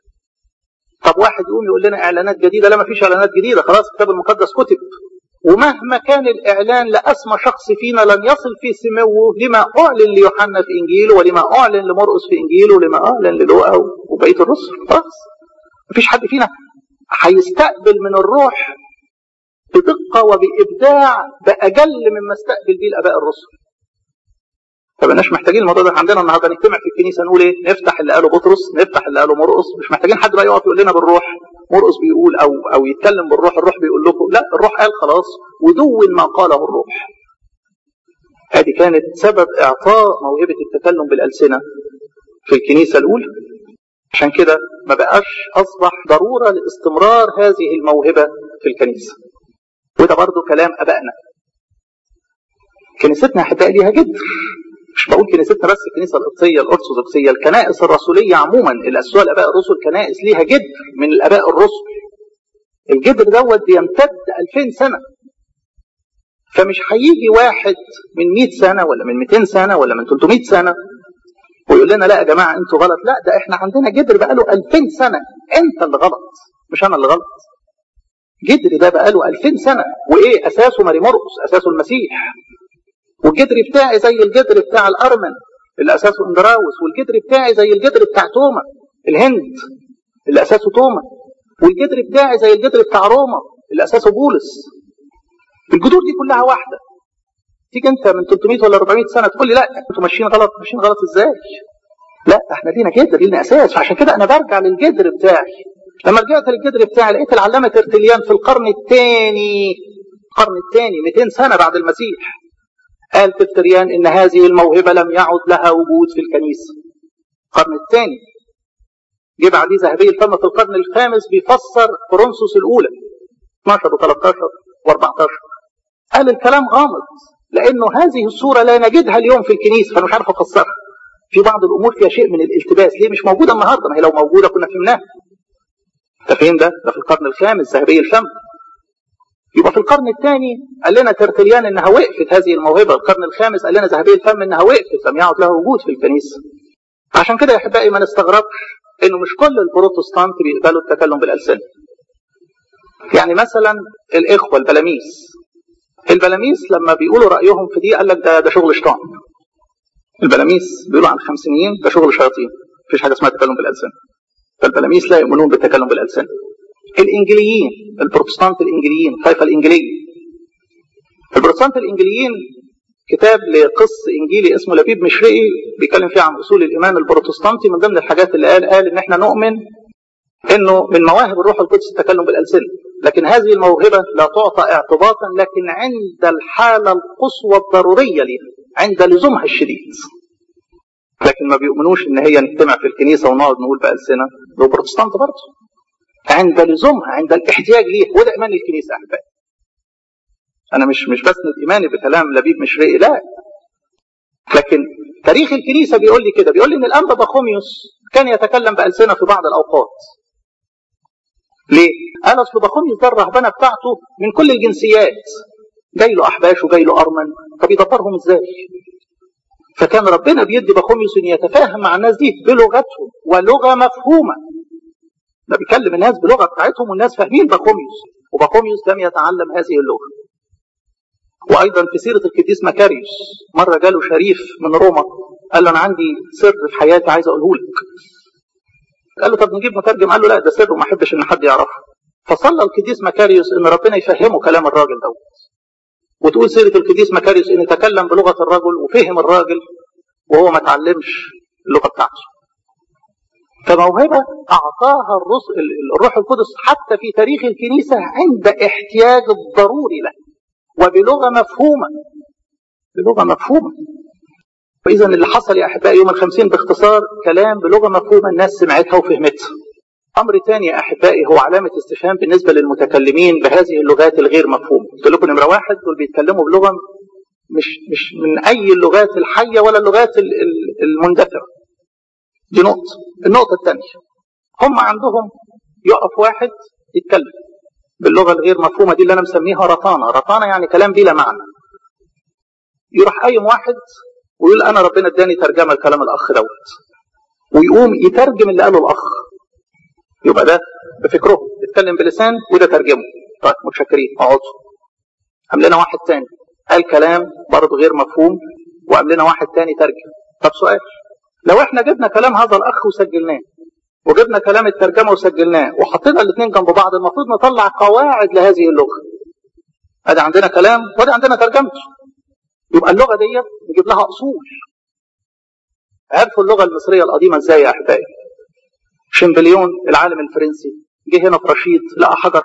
طب واحد يقوم يقول لنا اعلانات جديده، لا ما فيش اعلانات جديده، خلاص الكتاب المقدس كتب. ومهما كان الاعلان لاسمى شخص فينا لن يصل في سموه لما اعلن ليوحنا في انجيله، ولما اعلن لمرقس في انجيله، ولما اعلن للوقا وبقيه الرسل. خلاص ما فيش حد فينا هيستقبل من الروح بدقه وبابداع باقل مما استقبل به الاباء الرسل. فبقناش محتاجين الموضوع ده عندنا النهارده. نجتمع في الكنيسه نقول ايه؟ نفتح اللي قاله بطرس، نفتح اللي قاله مرقس. مش محتاجين حد بقى يقف يقول لنا بالروح مرقس بيقول او او يتكلم بالروح، الروح بيقول لكم، لا، الروح قال خلاص ودون ما قاله الروح. هذه كانت سبب اعطاء موهبه التكلم بالالسنه في الكنيسه الاولى. عشان كده ما بقاش اصبح ضروره لاستمرار هذه الموهبه في الكنيسه. وده برضو كلام ابائنا. كنيستنا احبائي ليها جدر، مش بقول كنيستنا بس، الكنيسه القبطيه الارثوذكسيه، الكنائس الرسوليه عموما اللي اسسوها الاباء الرسل، كنائس ليها جدر من الاباء الرسل. الجدر دوت بيمتد ألفين سنه. فمش هيجي واحد من مئة سنه ولا من مئتين سنه ولا من ثلاثمئة سنه ويقول لنا لا يا جماعه انتوا غلط. لا، ده احنا عندنا جدر بقاله ألفين سنه، انت اللي غلط مش انا اللي غلط. جدر ده بقاله ألفين سنه، وايه اساسه؟ ماري مرقس، اساسه المسيح. والجدر بتاعي زي الجدر بتاع الارمن اللي اساسه اندراوس، والجدر بتاعي زي الجدر بتاع توما الهند اللي اساسه توما، والجدر بتاعي زي الجدر بتاع روما اللي اساسه بولس. الجذور دي كلها واحده. تيجي انت من ثلاثمئة ولا أربعمئة سنه تقول لي لا انتوا ماشيين غلط. ماشيين غلط ازاي؟ لا، احنا لينا جدر، لينا اساس. فعشان كده انا برجع للجدر بتاعي. لما رجعت للجدر بتاعي لقيت العلامه ترتليان في القرن الثاني، القرن الثاني مئتين سنه بعد المسيح، قال ترتليان ان هذه الموهبه لم يعد لها وجود في الكنيسه. القرن الثاني. جه بعديه ذهبي الفم في القرن الخامس بيفسر كورنثوس الاولى اثناشر وثلاثة عشر وأربعة عشر. قال الكلام غامض لانه هذه الصوره لا نجدها اليوم في الكنيسه، فانا مش عارف افسرها. في بعض الامور فيها شيء من الالتباس، ليه مش موجوده النهارده؟ ما هي لو موجوده كنا فهمناها. ده فين ده؟ ده في القرن الخامس ذهبي الفم. يبقى في القرن الثاني قال لنا ترتليان انها وقفت هذه الموهبه، القرن الخامس قال لنا ذهبي الفم انها وقفت، لم يعد لها وجود في الكنيسه. عشان كده يا احبائي ما نستغربش انه مش كل البروتستانت بيقبلوا التكلم بالالسنه. يعني مثلا الاخوه البلاميس، البلاميس لما بيقولوا رايهم في دي قال لك ده ده شغل شيطان. البلاميس بيقولوا عن الخمسينيين ده شغل شياطين، مفيش حاجه اسمها تكلم بالالسنه. فالبلاميس لا يؤمنون بالتكلم بالالسنه. الانجليين، البروتستانت الانجليين، الطائفه الانجيليه، البروتستانت الانجليين كتاب لقس انجيلي اسمه لبيب مشرقي بيتكلم فيه عن اصول الايمان البروتستانتي. من ضمن الحاجات اللي قال قال ان احنا نؤمن انه من مواهب الروح القدس التكلم بالالسنه، لكن هذه الموهبه لا تعطى اعتباطا، لكن عند الحاله القصوى الضروريه لها، عند لزومها الشديد. لكن ما بيؤمنوش ان هي نجتمع في الكنيسه ونقعد نقول بالسنه. لو بروتستانت برضه عند لزومها، عند الاحتياج ليها. وده ايمان الكنيسه احبائي. انا مش مش بسند ايماني بكلام لبيب مشرقي، لا، لكن تاريخ الكنيسه بيقول لي كده. بيقول لي ان الانبا بخوميوس كان يتكلم بالسنه في بعض الاوقات. ليه؟ قال اصل بخوميوس ده الرهبنه بتاعته من كل الجنسيات، جاي له احباش وجاي له ارمن، طب يدبرهم ازاي؟ فكان ربنا بيدي بخوميوس ان يتفاهم مع الناس دي بلغتهم ولغه مفهومه. ده بيكلم الناس بلغه بتاعتهم والناس فاهمين بخوميوس، وبخوميوس لم يتعلم هذه اللغه. وايضا في سيره القديس مكاريوس، مره جاله شريف من روما قال له انا عندي سر في حياتي عايز اقوله لك. قال له طب نجيب مترجم. قال له لا ده سر وما احبش ان حد يعرفه. فصلى القديس مكاريوس ان ربنا يفهمه كلام الراجل دوت. وتقول سيره القديس مكاريوس ان تكلم بلغه الرجل وفهم الراجل وهو ما تعلمش اللغه بتاعته. فموهبه اعطاها الروح القدس حتى في تاريخ الكنيسه عند احتياج الضروري له وبلغه مفهومه. بلغه مفهومه. فاذا اللي حصل يا احبائي يوم الخمسين باختصار كلام بلغه مفهومه الناس سمعتها وفهمتها. امر ثاني يا احبائي هو علامه استفهام بالنسبه للمتكلمين بهذه اللغات الغير مفهومه. قلت لكم نمره واحد دول بيتكلموا بلغه مش مش من اي اللغات الحيه ولا اللغات المندثره. دي نقطه. النقطه الثانيه هم عندهم يقف واحد يتكلم باللغه الغير مفهومه دي اللي انا مسميها رطانه. رطانه يعني كلام بلا معنى. يروح قايم واحد ويقول انا ربنا اداني ترجمه لكلام الاخ دوت ويقوم يترجم اللي قاله الاخ. يبقى ده بفكره يتكلم بلسان وده ترجمه. طيب متشكرين اقعدوا. قام لنا واحد تاني قال كلام برضه غير مفهوم وقام لنا واحد تاني ترجم. طب سؤال، لو احنا جبنا كلام هذا الاخ وسجلناه وجبنا كلام الترجمه وسجلناه وحطينا الاثنين جنب بعض المفروض نطلع قواعد لهذه اللغه. ادي عندنا كلام وادي عندنا ترجمته. يبقى اللغه دي نجيب لها اصول. عرفوا اللغه المصريه القديمه ازاي يا احبائي؟ شمبليون العالم الفرنسي جه هنا في رشيد لقى حجر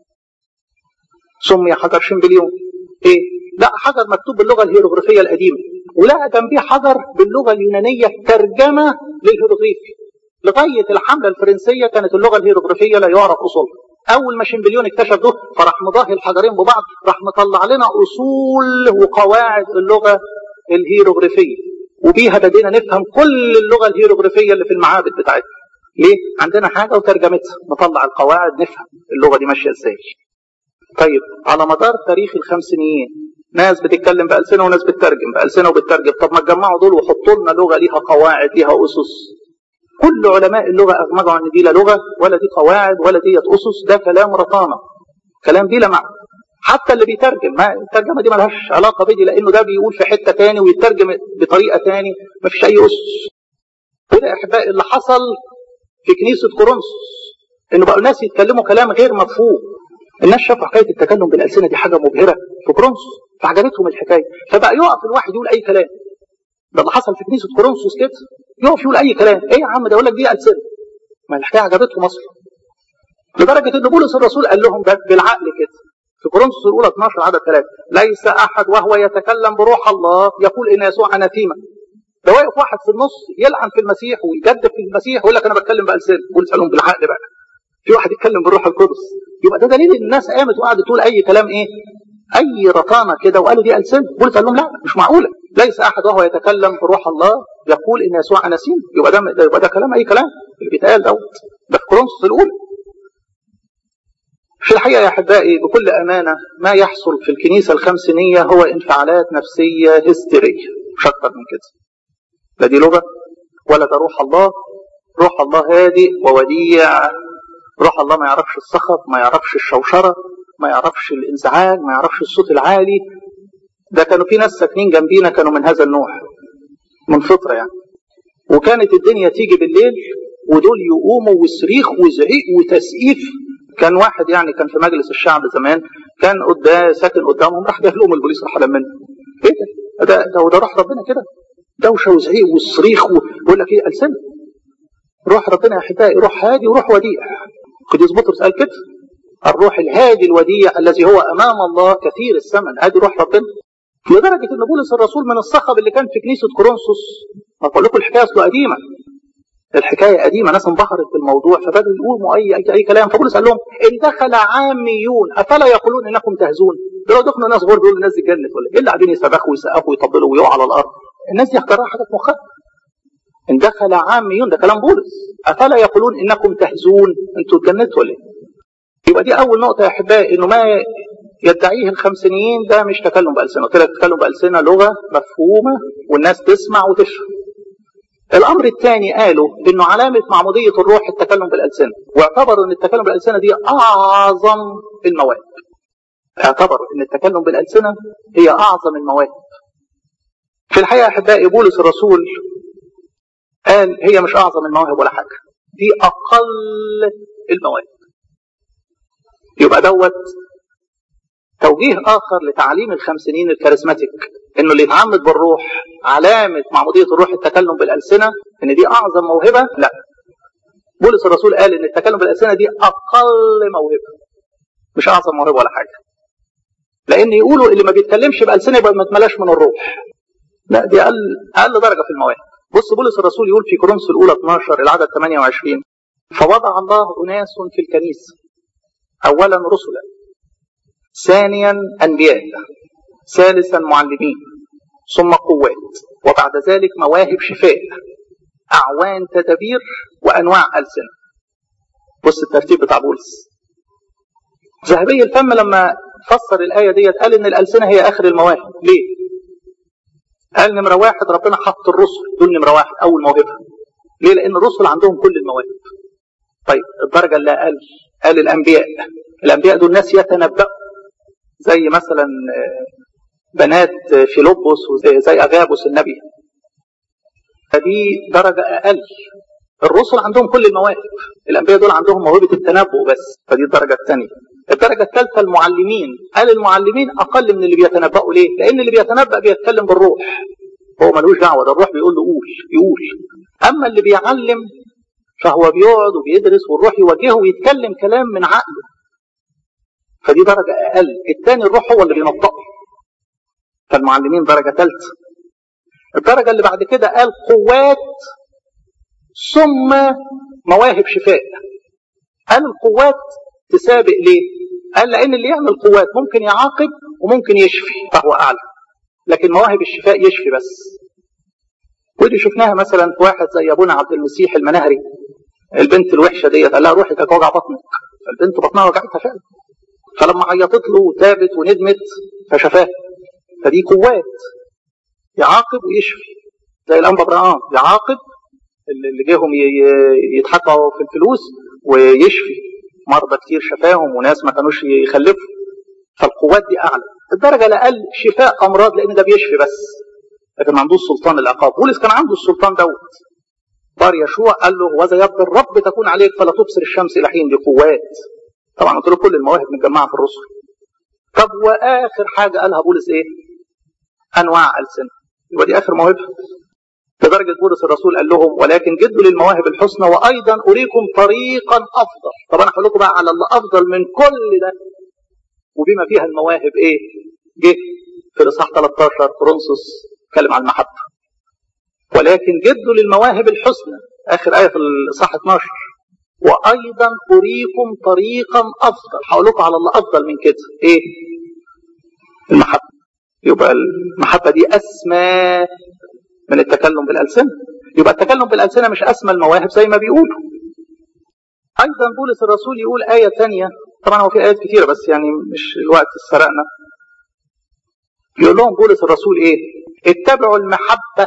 سمي حجر شمبليون. ايه؟ لقى حجر مكتوب باللغه الهيروغليفيه القديمه ولقى جنبيه حجر باللغه اليونانيه ترجمه للهيروغليف. لغايه الحمله الفرنسيه كانت اللغه الهيروغليفيه لا يعرف اصولها. اول ما شمبليون اكتشف ده فراح مضاهي الحجرين ببعض راح مطلع لنا اصول وقواعد اللغه الهيروغليفيه وبيها بدينا نفهم كل اللغه الهيروغليفيه اللي في المعابد بتاعتنا. ليه؟ عندنا حاجه وترجمتها نطلع القواعد نفهم اللغه دي ماشيه ازاي. طيب على مدار تاريخ الخمسينيين ناس بتتكلم بألسنة وناس بتترجم بألسنة وبتترجم. طب ما تجمعوا دول وحطوا لنا لغه ليها قواعد ليها اسس. كل علماء اللغه اغمضوا ان دي لا لغه ولا دي قواعد ولا دي اسس. ده كلام رطانه كلام بلا معنى. حتى اللي بيترجم ما الترجمه دي ما لهاش علاقه بدي لانه ده بيقول في حته ثاني ويترجم بطريقه ثاني ما فيش اي اسس. وده يا احبائي اللي حصل في كنيسه كورنثوس انه بقوا الناس يتكلموا كلام غير مفهوم. الناس شافوا حكايه التكلم بالالسنه دي حاجه مبهره في كورنثوس فعجبتهم الحكايه فبقى يقف الواحد يقول اي كلام. ده اللي حصل في كنيسه كورنثوس كده يقف يقول اي كلام. ايه يا عم ده يقول لك دي السنه. ما الحكايه عجبتهم اصلا لدرجه ان بولس الرسول قال لهم بالعقل كده في كورنثوس الاولى اثناشر عدد ثلاثة ليس احد وهو يتكلم بروح الله يقول ان يسوع اناثيما. ده واقف واحد في النص يلعن في المسيح ويجدف في المسيح ويقول لك انا بتكلم بالسنه. بولس قال لهم بالعقل بقى في واحد يتكلم بالروح القدس. يبقى ده دليل ان الناس قامت وقعدت تقول اي كلام ايه اي رطانه كده وقالوا دي السنه. بولس قال لهم لا مش معقوله ليس احد وهو يتكلم بروح الله يقول ان يسوع اناثيما. يبقى ده يبقى ده كلام اي كلام اللي بيتقال دوت ده في كورنثوس الاولى. في الحقيقه يا احبائي بكل امانه ما يحصل في الكنيسه الخمسينيه هو انفعالات نفسيه هستيريه مش اكتر من كده. لا دي لغه ولا ده روح الله. روح الله هادئ ووديع. روح الله ما يعرفش الصخب ما يعرفش الشوشره ما يعرفش الانزعاج ما يعرفش الصوت العالي. ده كانوا في ناس ساكنين جنبينا كانوا من هذا النوع من فطره يعني. وكانت الدنيا تيجي بالليل ودول يقوموا وصريخ وزعيق وتسقيف. كان واحد يعني كان في مجلس الشعب زمان كان قدام ساكن قدامهم راح جاي لهم البوليس راح لمنه. ايه ده؟ ده ده, ده روح ربنا كده دوشه وزعيق والصريخ ويقول لك ايه السنه. روح ربنا يا احبائي روح هادي وروح وديع. قديس بطرس قال كده الروح الهادي الوديع الذي هو امام الله كثير الثمن. ادي روح ربنا. لدرجه ان بولس الرسول من الصخب اللي كان في كنيسه كورنثوس اقول لكم الحكايه اصله قديمه. الحكايه قديمه ناس انبهرت بالموضوع فبدوا يقولوا اي اي, أي كلام. فبولس قال لهم ان دخل عاميون افلا يقولون انكم تهزون. ده لو دخلوا ناس غير دول الناس دي جنت ولا ايه اللي قاعدين يسبحوا ويسقفوا ويطبلوا ويقعوا على الارض. الناس دي هتكررها حاجه في مخها. ان دخل عاميون ده كلام بولس افلا يقولون انكم تهزون انتوا اتجنتوا ولا ايه. يبقى دي اول نقطه يا احبائي انه ما يدعيه الخمسينيين ده مش تكلم بالسنه. قلت لك تكلم بالسنه لغه مفهومه والناس تسمع وتفهم. الامر الثاني قالوا انه علامه معموديه الروح التكلم بالالسنه واعتبروا ان التكلم بالالسنه دي اعظم المواهب. اعتبروا ان التكلم بالالسنه هي اعظم المواهب. في الحقيقه احبائي بولس الرسول قال هي مش أعظم المواهب ولا حاجة، دي أقل المواهب. يبقى دوت توجيه آخر لتعليم الخمسينين الكاريزماتيك، إنه اللي يتعمد بالروح علامة معمودية الروح التكلم بالألسنة، إن دي أعظم موهبة. لا، بولس الرسول قال إن التكلم بالألسنة دي أقل موهبة، مش أعظم موهبة ولا حاجة. لأن يقولوا اللي ما بيتكلمش بألسنة يبقى ما اتملاش من الروح. لا، دي أقل أقل درجة في المواهب. بص بولس الرسول يقول في كورنثوس الأولى اثناشر العدد ثمانية وعشرين: فوضع الله أناس في الكنيسة، أولا رسلا، ثانيا أنبياء، ثالثا معلمين، ثم قوات، وبعد ذلك مواهب شفاء، أعوان تدابير، وأنواع ألسنة. بص الترتيب بتاع بولس. ذهبي الفم لما فسر الآية ديت قال إن الألسنة هي آخر المواهب. ليه؟ قال نمرة واحد ربنا حط الرسل دول نمرة واحد أول موهبة. ليه؟ لأن الرسل عندهم كل المواهب. طيب الدرجة اللي أقل قال الأنبياء. الأنبياء دول ناس يتنبأوا، زي مثلا بنات فيلبس وزي أغابس النبي. فدي درجة أقل. الرسل عندهم كل المواهب، الأنبياء دول عندهم موهبة التنبؤ بس، فدي الدرجة الثانية. الدرجة الثالثة المعلمين. قال المعلمين أقل من اللي بيتنبؤوا. ليه؟ لأن اللي بيتنبأ بيتكلم بالروح، هو ملوش دعوة، ده الروح بيقول له قول يقول. أما اللي بيعلم فهو بيقعد وبيدرس والروح يوجهه ويتكلم كلام من عقله، فدي درجة أقل. الثاني الروح هو اللي بينطقه، فالمعلمين درجة ثالثة. الدرجة اللي بعد كده قال قوات ثم مواهب شفاء. قال القوات تسابق. ليه؟ قال لأن اللي يعمل قوات ممكن يعاقب وممكن يشفي فهو أعلى، لكن مواهب الشفاء يشفي بس. ودي شفناها مثلا في واحد زي أبونا عبد المسيح المنهري. البنت الوحشة ديت قال لها روحي كانت وجع بطنك، فالبنت بطنها وجعتها فعلا، فلما عيطت له وتابت وندمت فشفاها. فدي قوات يعاقب ويشفي، زي الأنبا برقان يعاقب اللي جيهم يضحكوا في الفلوس ويشفي مرضى كتير شفاهم وناس ما كانوش يخلفوا. فالقوات دي أعلى. الدرجة الأقل شفاء أمراض، لأن ده بيشفي بس، لكن ما عندوش سلطان العقاب. بولس كان عنده السلطان دوت. بار يشوع قال له وذا يد الرب تكون عليك فلا تبصر الشمس إلى حين. دي قوات. طبعا قلت له كل المواهب متجمعة في الرسل. طب وآخر حاجة قالها بولس إيه؟ أنواع ألسنة. يبقى دي آخر موهبة. لدرجة بولس الرسول قال لهم ولكن جدوا للمواهب الحسنى وأيضا أريكم طريقا أفضل. طب أنا هقول لكم بقى على اللي أفضل من كل ده وبما فيها المواهب. إيه؟ جه في الإصحاح ثلاثة عشر كورنثوس اتكلم عن المحبة. ولكن جدوا للمواهب الحسنى، آخر آية في الإصحاح اثناشر، وأيضا أريكم طريقا أفضل. هقول لكم على اللي أفضل من كده. إيه؟ المحبة. يبقى المحبة دي أسمى من التكلم بالألسنة. يبقى التكلم بالألسنة مش أسمى المواهب زي ما بيقولوا. أيضا بولس الرسول يقول آية ثانية، طبعا هو في آيات كثيرة بس يعني مش الوقت سرقنا. يقول لهم بولس الرسول إيه؟ اتبعوا المحبة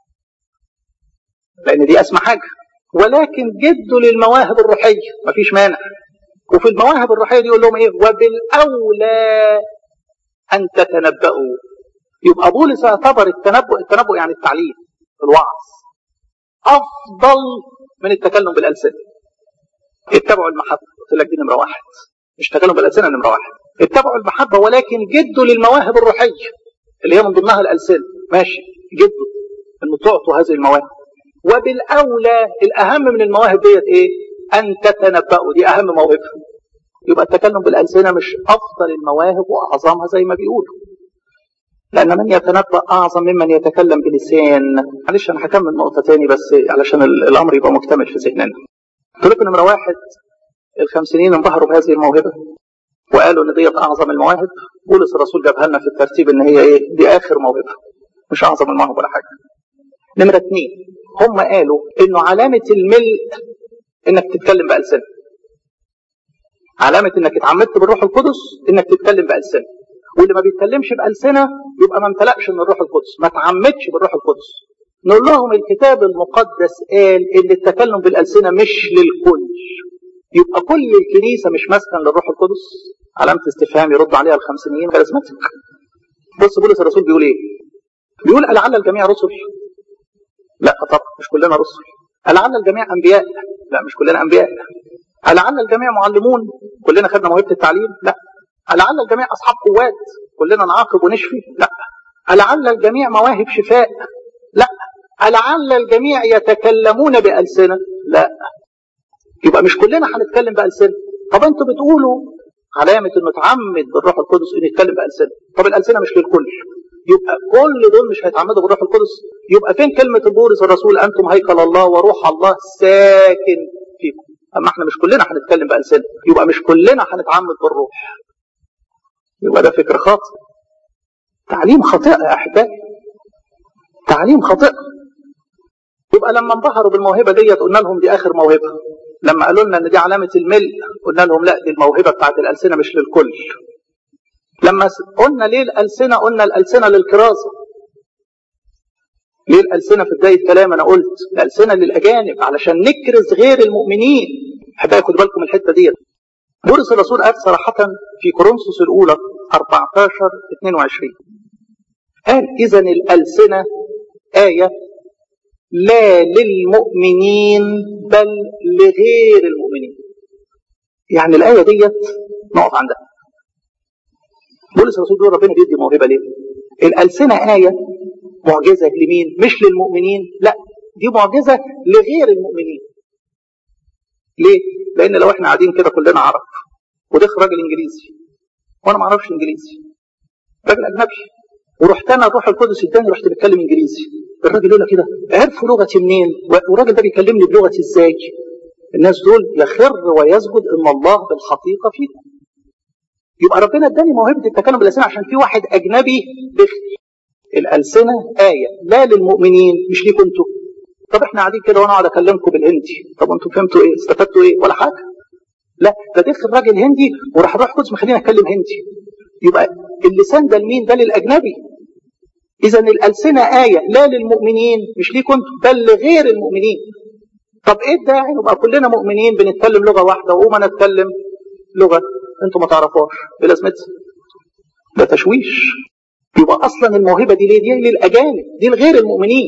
لأن دي أسمى حاجة، ولكن جدوا للمواهب الروحية، مفيش مانع. وفي المواهب الروحية دي يقول لهم إيه؟ وبالأولى أن تتنبؤوا. يبقى بولس اعتبر التنبؤ التنبؤ يعني التعليم الوعظ أفضل من التكلم بالألسنة. اتبعوا المحبة، قلت لك دي نمرة واحد، مش تكلم بالألسنة نمرة واحد. اتبعوا المحبة ولكن جدوا للمواهب الروحية اللي هي من ضمنها الألسنة، ماشي، جدوا إنه تعطوا هذه المواهب. وبالأولى الأهم من المواهب ديت إيه؟ أن تتنبؤوا، دي أهم موهبة. يبقى التكلم بالألسنة مش أفضل المواهب وأعظمها زي ما بيقولوا، لأن من يتنبأ أعظم ممن يتكلم بلسان. معلش أنا هكمل نقطة تاني بس علشان الأمر يبقى مكتمل في ذهننا. قلت لكم نمرة واحد الخمسينين انبهروا بهذه الموهبة وقالوا إن ديت أعظم المواهب. بولس الرسول جابها لنا في الترتيب إن هي إيه؟ دي آخر موهبة، مش أعظم المواهب ولا حاجة. نمرة اثنين هم قالوا إنه علامة الملء إنك تتكلم بألسنة. علامة إنك اتعمدت بالروح القدس إنك تتكلم بألسنة. واللي ما بيتكلمش بألسنة يبقى ما امتلأش من الروح القدس، ما تعمدش بالروح القدس. نقول لهم الكتاب المقدس قال إن التكلم بالألسنة مش للكل. يبقى كل الكنيسة مش مسكن للروح القدس؟ علامة استفهام يرد عليها الخمسينيين كاريزماتيك. بص بولس الرسول بيقول إيه؟ بيقول ألعل الجميع رسل؟ لا طبعا مش كلنا رسل. ألعل الجميع أنبياء؟ لا مش كلنا أنبياء. ألعل الجميع معلمون؟ كلنا خدنا موهبة التعليم؟ لا. ألعل الجميع أصحاب قوات؟ كلنا نعاقب ونشفي؟ لا. ألعل الجميع مواهب شفاء؟ لا. ألعل الجميع يتكلمون بألسنة؟ لا. يبقى مش كلنا هنتكلم بألسنة. طب انتوا بتقولوا علامة انه تعمد بالروح القدس انه يتكلم بألسنة، طب الألسنة مش للكل، يبقى كل دول مش هيتعمدوا بالروح القدس. يبقى فين كلمة بولس الرسول أنتم هيكل الله وروح الله ساكن فيكم؟ أما احنا مش كلنا هنتكلم بألسنة، يبقى مش كلنا هنتعمد بالروح. يبقى ده فكر خاطئ، تعليم خاطئ يا أحبائي، تعليم خاطئ. يبقى لما انبهروا بالموهبة ديت قلنا لهم دي آخر موهبة. لما قالوا لنا ان دي علامة الملء قلنا لهم لا، دي الموهبة بتاعت الألسنة مش للكل. لما قلنا ليه الألسنة؟ قلنا الألسنة للكرازة. ليه الألسنة في بداية كلام؟ أنا قلت الألسنة للأجانب علشان نكرز غير المؤمنين. أحبائي خدوا بالكم الحتة دي. بولس الرسول قال صراحة في كورنثوس الأولى أربعة عشر اثنين وعشرين، قال إذا الألسنة آية لا للمؤمنين بل لغير المؤمنين. يعني الآية ديت نقف عندها. بولس الرسول بيقول ربنا بيدي موهبة ليه؟ الألسنة آية معجزة لمين؟ مش للمؤمنين، لا دي معجزة لغير المؤمنين. ليه؟ لأن لو احنا قاعدين كده كلنا عرب ودخل راجل إنجليزي وأنا ما أعرفش إنجليزي، راجل أجنبي، ورحت أنا الروح القدس الثاني رحت بتكلم إنجليزي، الراجل يقول لك كده عرفوا لغتي منين؟ والراجل ده بيكلمني بلغتي إزاي؟ الناس دول يخر ويسجد إن الله بالحقيقة فيكم. يبقى ربنا اداني موهبة التكلم بالألسنة عشان في واحد أجنبي بيخفي. الألسنة آية لا للمؤمنين مش ليكم انتوا. طب احنا قاعدين كده وانا اقعد اكلمكم بالهندي، طب انتوا فهمتوا ايه؟ استفدتوا ايه؟ ولا حاجة. لا ده دخل راجل هندي وراح الروح القدس مخلينا اتكلم هندي. يبقى اللسان ده لمين؟ ده للأجنبي. إذا الألسنة آية لا للمؤمنين مش ليكم انتوا بل لغير المؤمنين. طب ايه الداعي نبقى كلنا مؤمنين بنتكلم لغة واحدة وقوم انا اتكلم لغة انتوا ما تعرفوش؟ ايه لازمتها؟ ده تشويش. يبقى اصلا الموهبة دي ليه؟ دي للأجانب، دي لغير المؤمنين.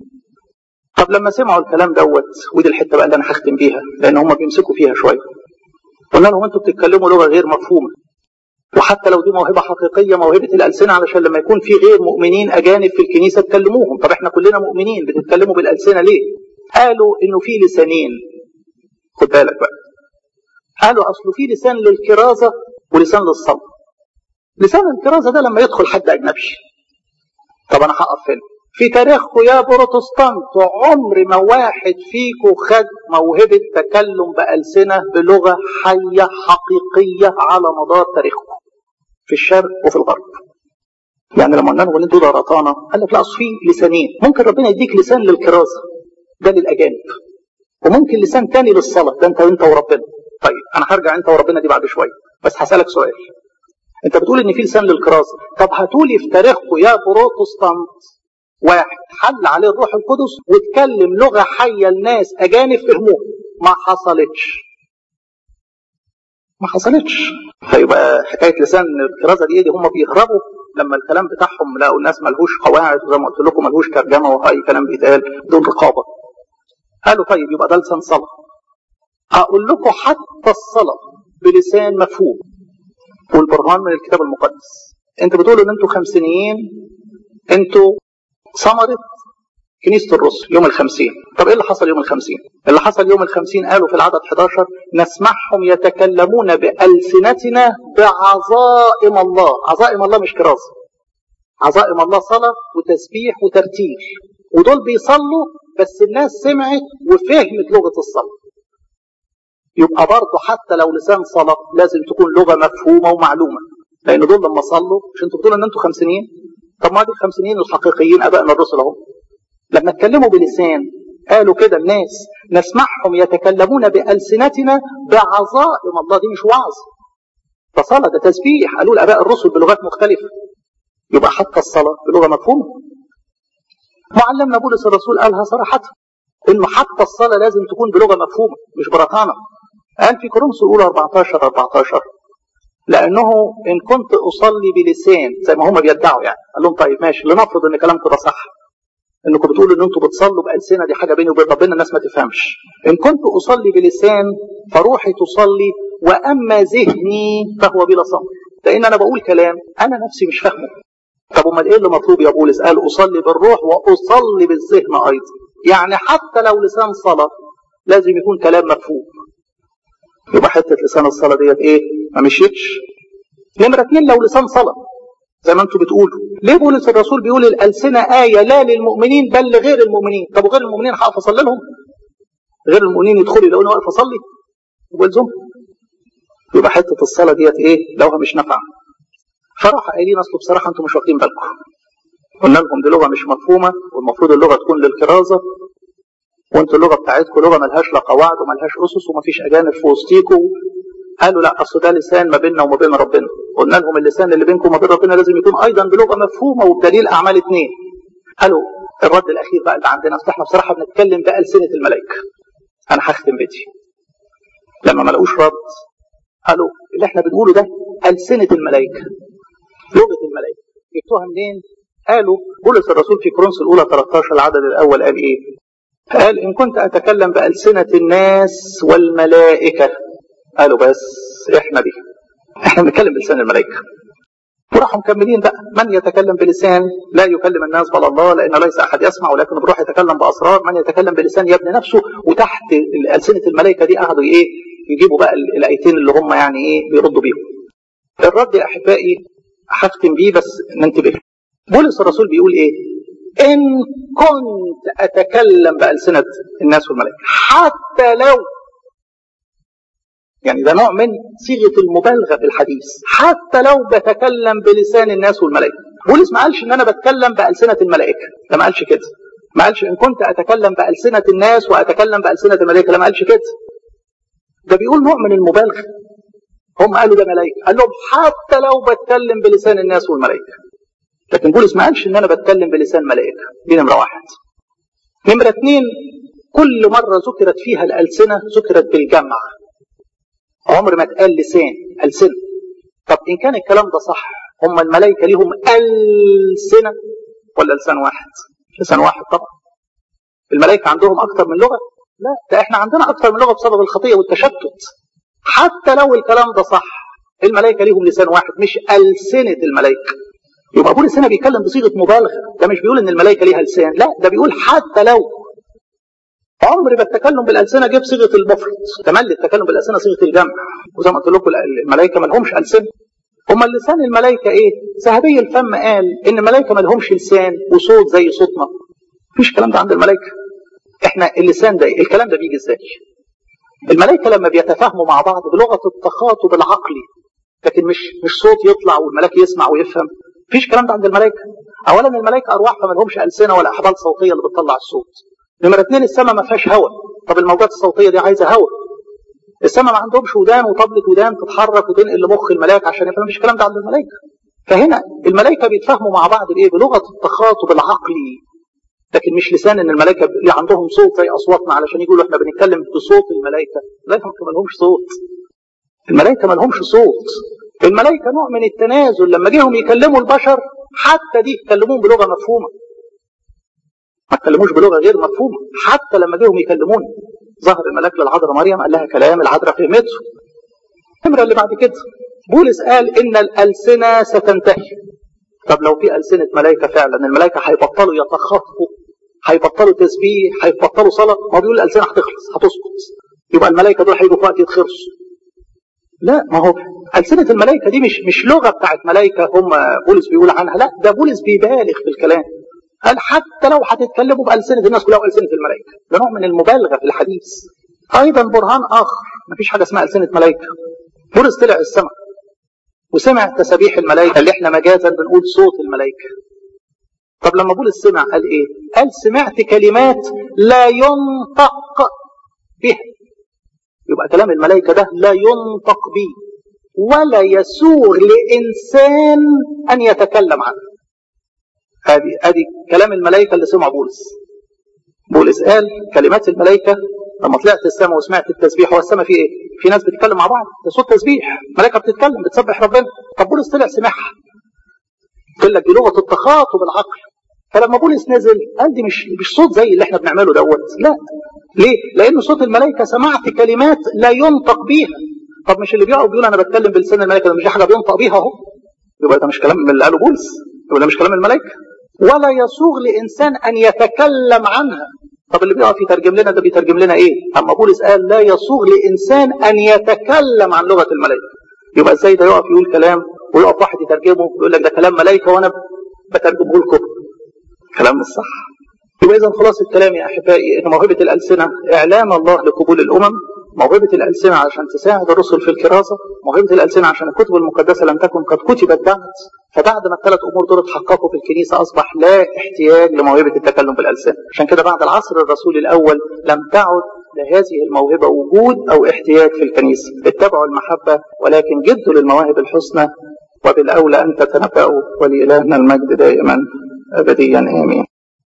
طب لما سمعوا الكلام دوت، ودي الحتة بقى اللي انا هختم بيها لان هم بيمسكوا فيها شوية، قلنا لهم انتوا بتتكلموا لغة غير مفهومة، وحتى لو دي موهبة حقيقية موهبة الألسنة علشان لما يكون في غير مؤمنين أجانب في الكنيسة تكلموهم. طب احنا كلنا مؤمنين بتتكلموا بالألسنة ليه؟ قالوا انه في لسانين. خد بالك بقى، قالوا اصله في لسان للكرازة ولسان للصلاة. لسان الكرازة ده لما يدخل حد أجنبي. طب انا هقف هنا. في تاريخكم يا بروتستانت عمر ما واحد فيكم خد موهبة تكلم بألسنة بلغة حية حقيقية على مدار تاريخكم في الشرق وفي الغرب. يعني لما قلنا لهم انتوا ده رطانة، قال لك لا اصل في لسانين، ممكن ربنا يديك لسان للكرازة ده للأجانب، وممكن لسان تاني للصلاة ده انت وانت وربنا. طيب انا هرجع انت وربنا دي بعد شوية، بس هسألك سؤال. انت بتقول ان في لسان للكرازة، طب هاتولي في تاريخكم يا بروتستانت واحد حل عليه الروح القدس واتكلم لغة حية الناس أجانب فهموها. ما حصلتش ما حصلتش فيبقى حكاية لسان الكرازة دي, دي هم بيهربوا لما الكلام بتاعهم لقوا الناس ملهوش قواعد، وزي ما قلت لكم ملهوش ترجمة وأي كلام بيتقال دون رقابة. قالوا طيب يبقى ده لسان صلاة. هقول لكم حتى الصلاة بلسان مفهوم، والبرهان من الكتاب المقدس. انتوا بتقولوا ان انتوا خمسينيين، انتوا ثمرة كنيسة الرسل يوم الخمسين. طب ايه اللي حصل يوم الخمسين؟ اللي حصل يوم الخمسين قالوا في العدد أحد عشر نسمعهم يتكلمون بألسنتنا بعظائم الله. عظائم الله مش كرازة، عظائم الله صلاة وتسبيح وترتيل، ودول بيصلوا بس الناس سمعت وفهمت لغة الصلاة. يبقى برضه حتى لو لسان صلاة لازم تكون لغة مفهومة ومعلومة، لأن دول لما صلوا مش انتوا بتقولوا ان انتوا خمسينيين؟ طب ما دي الخمسينيين الحقيقيين أبائنا الرسل اهو لما اتكلموا بلسان قالوا كده الناس نسمعهم يتكلمون بألسنتنا بعظائم الله. دي مش وعظ، ده صلاة، ده تسبيح. قالوا الآباء الرسل بلغات مختلفة. يبقى حتى الصلاة بلغة مفهومة. معلمنا بولس الرسول قالها صراحة انه حتى الصلاة لازم تكون بلغة مفهومة مش برطانة. قال في كورنثوس الأولى أربعة عشر أربعة عشر لأنه إن كنت أصلي بلسان زي ما هم بيدعوا، يعني قال لهم طيب ماشي لنفرض ان كلامكم ده صح، انكم بتقولوا ان انتم بتصلوا بألسنة، دي حاجة بيني وبين ربنا الناس ما تفهمش. ان كنت اصلي بلسان فروحي تصلي، واما ذهني فهو بلا صمت. لان انا بقول كلام انا نفسي مش فاهمه. طب امال ايه اللي مطلوب يا بولس؟ قال اصلي بالروح واصلي بالذهن ايضا. يعني حتى لو لسان صلاة لازم يكون كلام مفهوم. يبقى حته لسان الصلاه ديت ايه؟ ما مشيتش. نمره اثنين، لو لسان صلاه زي ما انتم بتقولوا، ليه بولس الرسول بيقول الالسنه ايه لا للمؤمنين بل لغير المؤمنين؟ طب وغير المؤمنين هقف اصلي لهم؟ غير المؤمنين يدخلوا يلاقوني واقف اصلي ويلزم. يبقى حته الصلاه ديت ايه؟ لوها مش نافعه. فراح قايلين اصل بصراحه انتم مش واخدين بالكم. قلنا لكم دي لغه مش مفهومه، والمفروض اللغه تكون للكرازه، وانتوا اللغه بتاعتكم لغه ملهاش لا قواعد وملهاش اسس ومفيش اجانب في وسطيكم. قالوا لا اصل ده لسان ما بيننا وما بين ربنا. قلنا لهم اللسان اللي بينكم وما بين ربنا لازم يكون ايضا بلغه مفهومه، وبدليل اعمال اثنين. قالوا الرد الاخير بقى اللي عندنا، احنا بصراحه بنتكلم بالسنه الملائكه. انا هختم بدي. لما ما لقوش رد قالوا اللي احنا بنقوله ده السنه الملائكه، لغه الملائكه. جبتوها منين؟ قالوا بولس الرسول في كورنثوس الاولى ثلاثة عشر العدد الاول قال ايه؟ قال ان كنت اتكلم بالسنه الناس والملائكه. قالوا بس احنا دي احنا بنتكلم بلسان الملائكه. وراحوا مكملين بقى، من يتكلم بلسان لا يكلم الناس بل الله، لان ليس احد يسمع ولكن الروح يتكلم باسرار. من يتكلم بلسان يبني نفسه. وتحت السنه الملائكه دي قعدوا ايه؟ يجيبوا بقى الايتين اللي هم يعني ايه بيردوا بيهم. الرد يا احبائي هختم بيه بس ننتبه. بولس الرسول بيقول ايه؟ ان كنت اتكلم بالسنه الناس والملائكه، حتى لو، يعني ده نوع من صيغه المبالغه في الحديث، حتى لو بتكلم بلسان الناس والملائكه. بولس ما قالش ان انا بتكلم بالسنه الملائكه، ده ما قالش كده. ما قالش ان كنت اتكلم بالسنه الناس واتكلم بالسنه الملائكه، لا ما قالش كده. ده بيقول نوع من المبالغه. هم قالوا ده ملائكه، قال لهم حتى لو بتكلم بلسان الناس والملائكه. لكن بولس ما قالش ان انا بتكلم بلسان ملائكه. دي نمره واحد. نمره اثنين، كل مره ذكرت فيها الالسنه ذكرت بالجمع، عمر ما اتقال لسان السنه. طب ان كان الكلام ده صح، هم الملائكه ليهم السنه ولا لسان واحد؟ لسان واحد طبعا. الملائكه عندهم اكثر من لغه؟ لا، ده احنا عندنا اكثر من لغه بسبب الخطيه والتشتت. حتى لو الكلام ده صح، الملائكه ليهم لسان واحد مش السنه الملائكه. يبقى بولس هنا بيتكلم بصيغه مبالغه، ده مش بيقول ان الملائكه ليها لسان، لا ده بيقول حتى لو. عمر ما التكلم بالالسنه جه بصيغه المفرد، تملي التكلم بالالسنه صيغه الجمع. وزي ما قلت لكم الملائكه ما لهمش السنه. هم اللسان الملائكه ايه؟ ذهبي الفم قال ان الملائكه ما لهمش لسان وصوت زي صوتنا. مفيش الكلام ده عند الملائكه. احنا اللسان ده الكلام ده بيجي ازاي؟ الملائكه لما بيتفاهموا مع بعض بلغه التخاطب العقلي، لكن مش مش صوت يطلع والملاك يسمع ويفهم. مفيش الكلام ده عند الملائكه. اولا الملائكه ارواح فما لهمش السنه ولا احبال صوتيه اللي بتطلع الصوت. نمره اثنين، السماء ما فيهاش هواء. طب الموجات الصوتيه دي عايزه هواء. السماء ما عندهمش ودان وطبلة ودان تتحرك وتنقل لمخ الملاك عشان يفهم. مفيش الكلام ده عند الملائكه. فهنا الملائكه بيتفاهموا مع بعض بايه؟ بلغه التخاطب العقلي، لكن مش لسان ان الملائكه اللي عندهم صوت زي اصواتنا علشان يقولوا احنا بنتكلم بصوت الملائكه. الملائكه ما لهمش صوت. الملائكه ما لهمش صوت. الملائكه نوع من التنازل. لما جيهم يكلموا البشر حتى دي كلموهم بلغه مفهومه، ما تكلموش بلغه غير مفهومه. حتى لما جيهم يكلمون ظهر الملاك للعذراء مريم قال لها كلام العذراء فهمته. النمره اللي بعد كده بولس قال ان الالسنه ستنتهي. طب لو في السنه ملائكه فعلا، الملائكه هيبطلوا يتخاطبوا، هيبطلوا تسبيح، هيبطلوا صلاه. ما هو بيقول الالسنه هتخلص هتسقط، يبقى الملائكه دول هيجوا في وقت يتخرسوا. لا، ما هو السنه الملائكه دي مش مش لغه بتاعت ملائكه هم بولس بيقول عنها، لا ده بولس بيبالغ في الكلام. قال حتى لو هتتكلموا بألسنة الناس كلها وألسنة الملائكة، ده نوع من المبالغة في الحديث. أيضا برهان آخر، مفيش حاجة اسمها ألسنة ملائكة. بولس طلع السماء وسمع تسابيح الملائكة اللي احنا مجازا بنقول صوت الملائكة. طب لما بولس سمع قال ايه؟ قال سمعت كلمات لا ينطق بها. يبقى كلام الملائكة ده لا ينطق به ولا يسوغ لإنسان أن يتكلم عنه. ادي ادي كلام الملائكه اللي سمع بولس. بولس قال كلمات الملائكه لما طلعت السماء وسمعت التسبيح. هو السماء فيه ايه؟ في ناس بتتكلم مع بعض، ده صوت تسبيح، ملائكه بتتكلم بتسبح ربنا. طب بولس طلع سمعها. قلت لك دي لغه التخاطب العقل. فلما بولس نزل قال دي مش مش صوت زي اللي احنا بنعمله دوت، لا. ليه؟ لان صوت الملائكه سمعت كلمات لا ينطق بيها. طب مش اللي بيقعد بيقول انا بتكلم بلسان الملائكه، ده مش حاجه بينطق بيها اهو، يبقى ده مش كلام من اللي قاله بولس، يبقى ده مش كلام الملائكه. ولا يسوغ لانسان ان يتكلم عنها. طب اللي بيقف يترجم لنا ده بيترجم لنا ايه؟ اما بولس قال لا يسوغ لانسان ان يتكلم عن لغه الملائكه، يبقى ازاي ده يقف يقول كلام ويقف واحد يترجمه ويقول لك ده كلام ملائكه وانا بترجمه لكم؟ كلام مش صح. يبقى اذا خلاص الكلام يا احبائي ان موهبه الالسنه اعلان الله لقبول الامم، موهبه الالسنه عشان تساعد الرسل في الكرازه، موهبه الالسنه عشان الكتب المقدسه لم تكن قد كتبت بعد. فبعد ما الثلاث امور دول اتحققوا في الكنيسه اصبح لا احتياج لموهبه التكلم بالالسنه. عشان كده بعد العصر الرسولي الاول لم تعد لهذه الموهبه وجود او احتياج في الكنيسه. اتبعوا المحبه ولكن جدوا للمواهب الحسنى، وبالاولى ان تتنبأوا، ولإلهنا المجد دائما ابديا امين.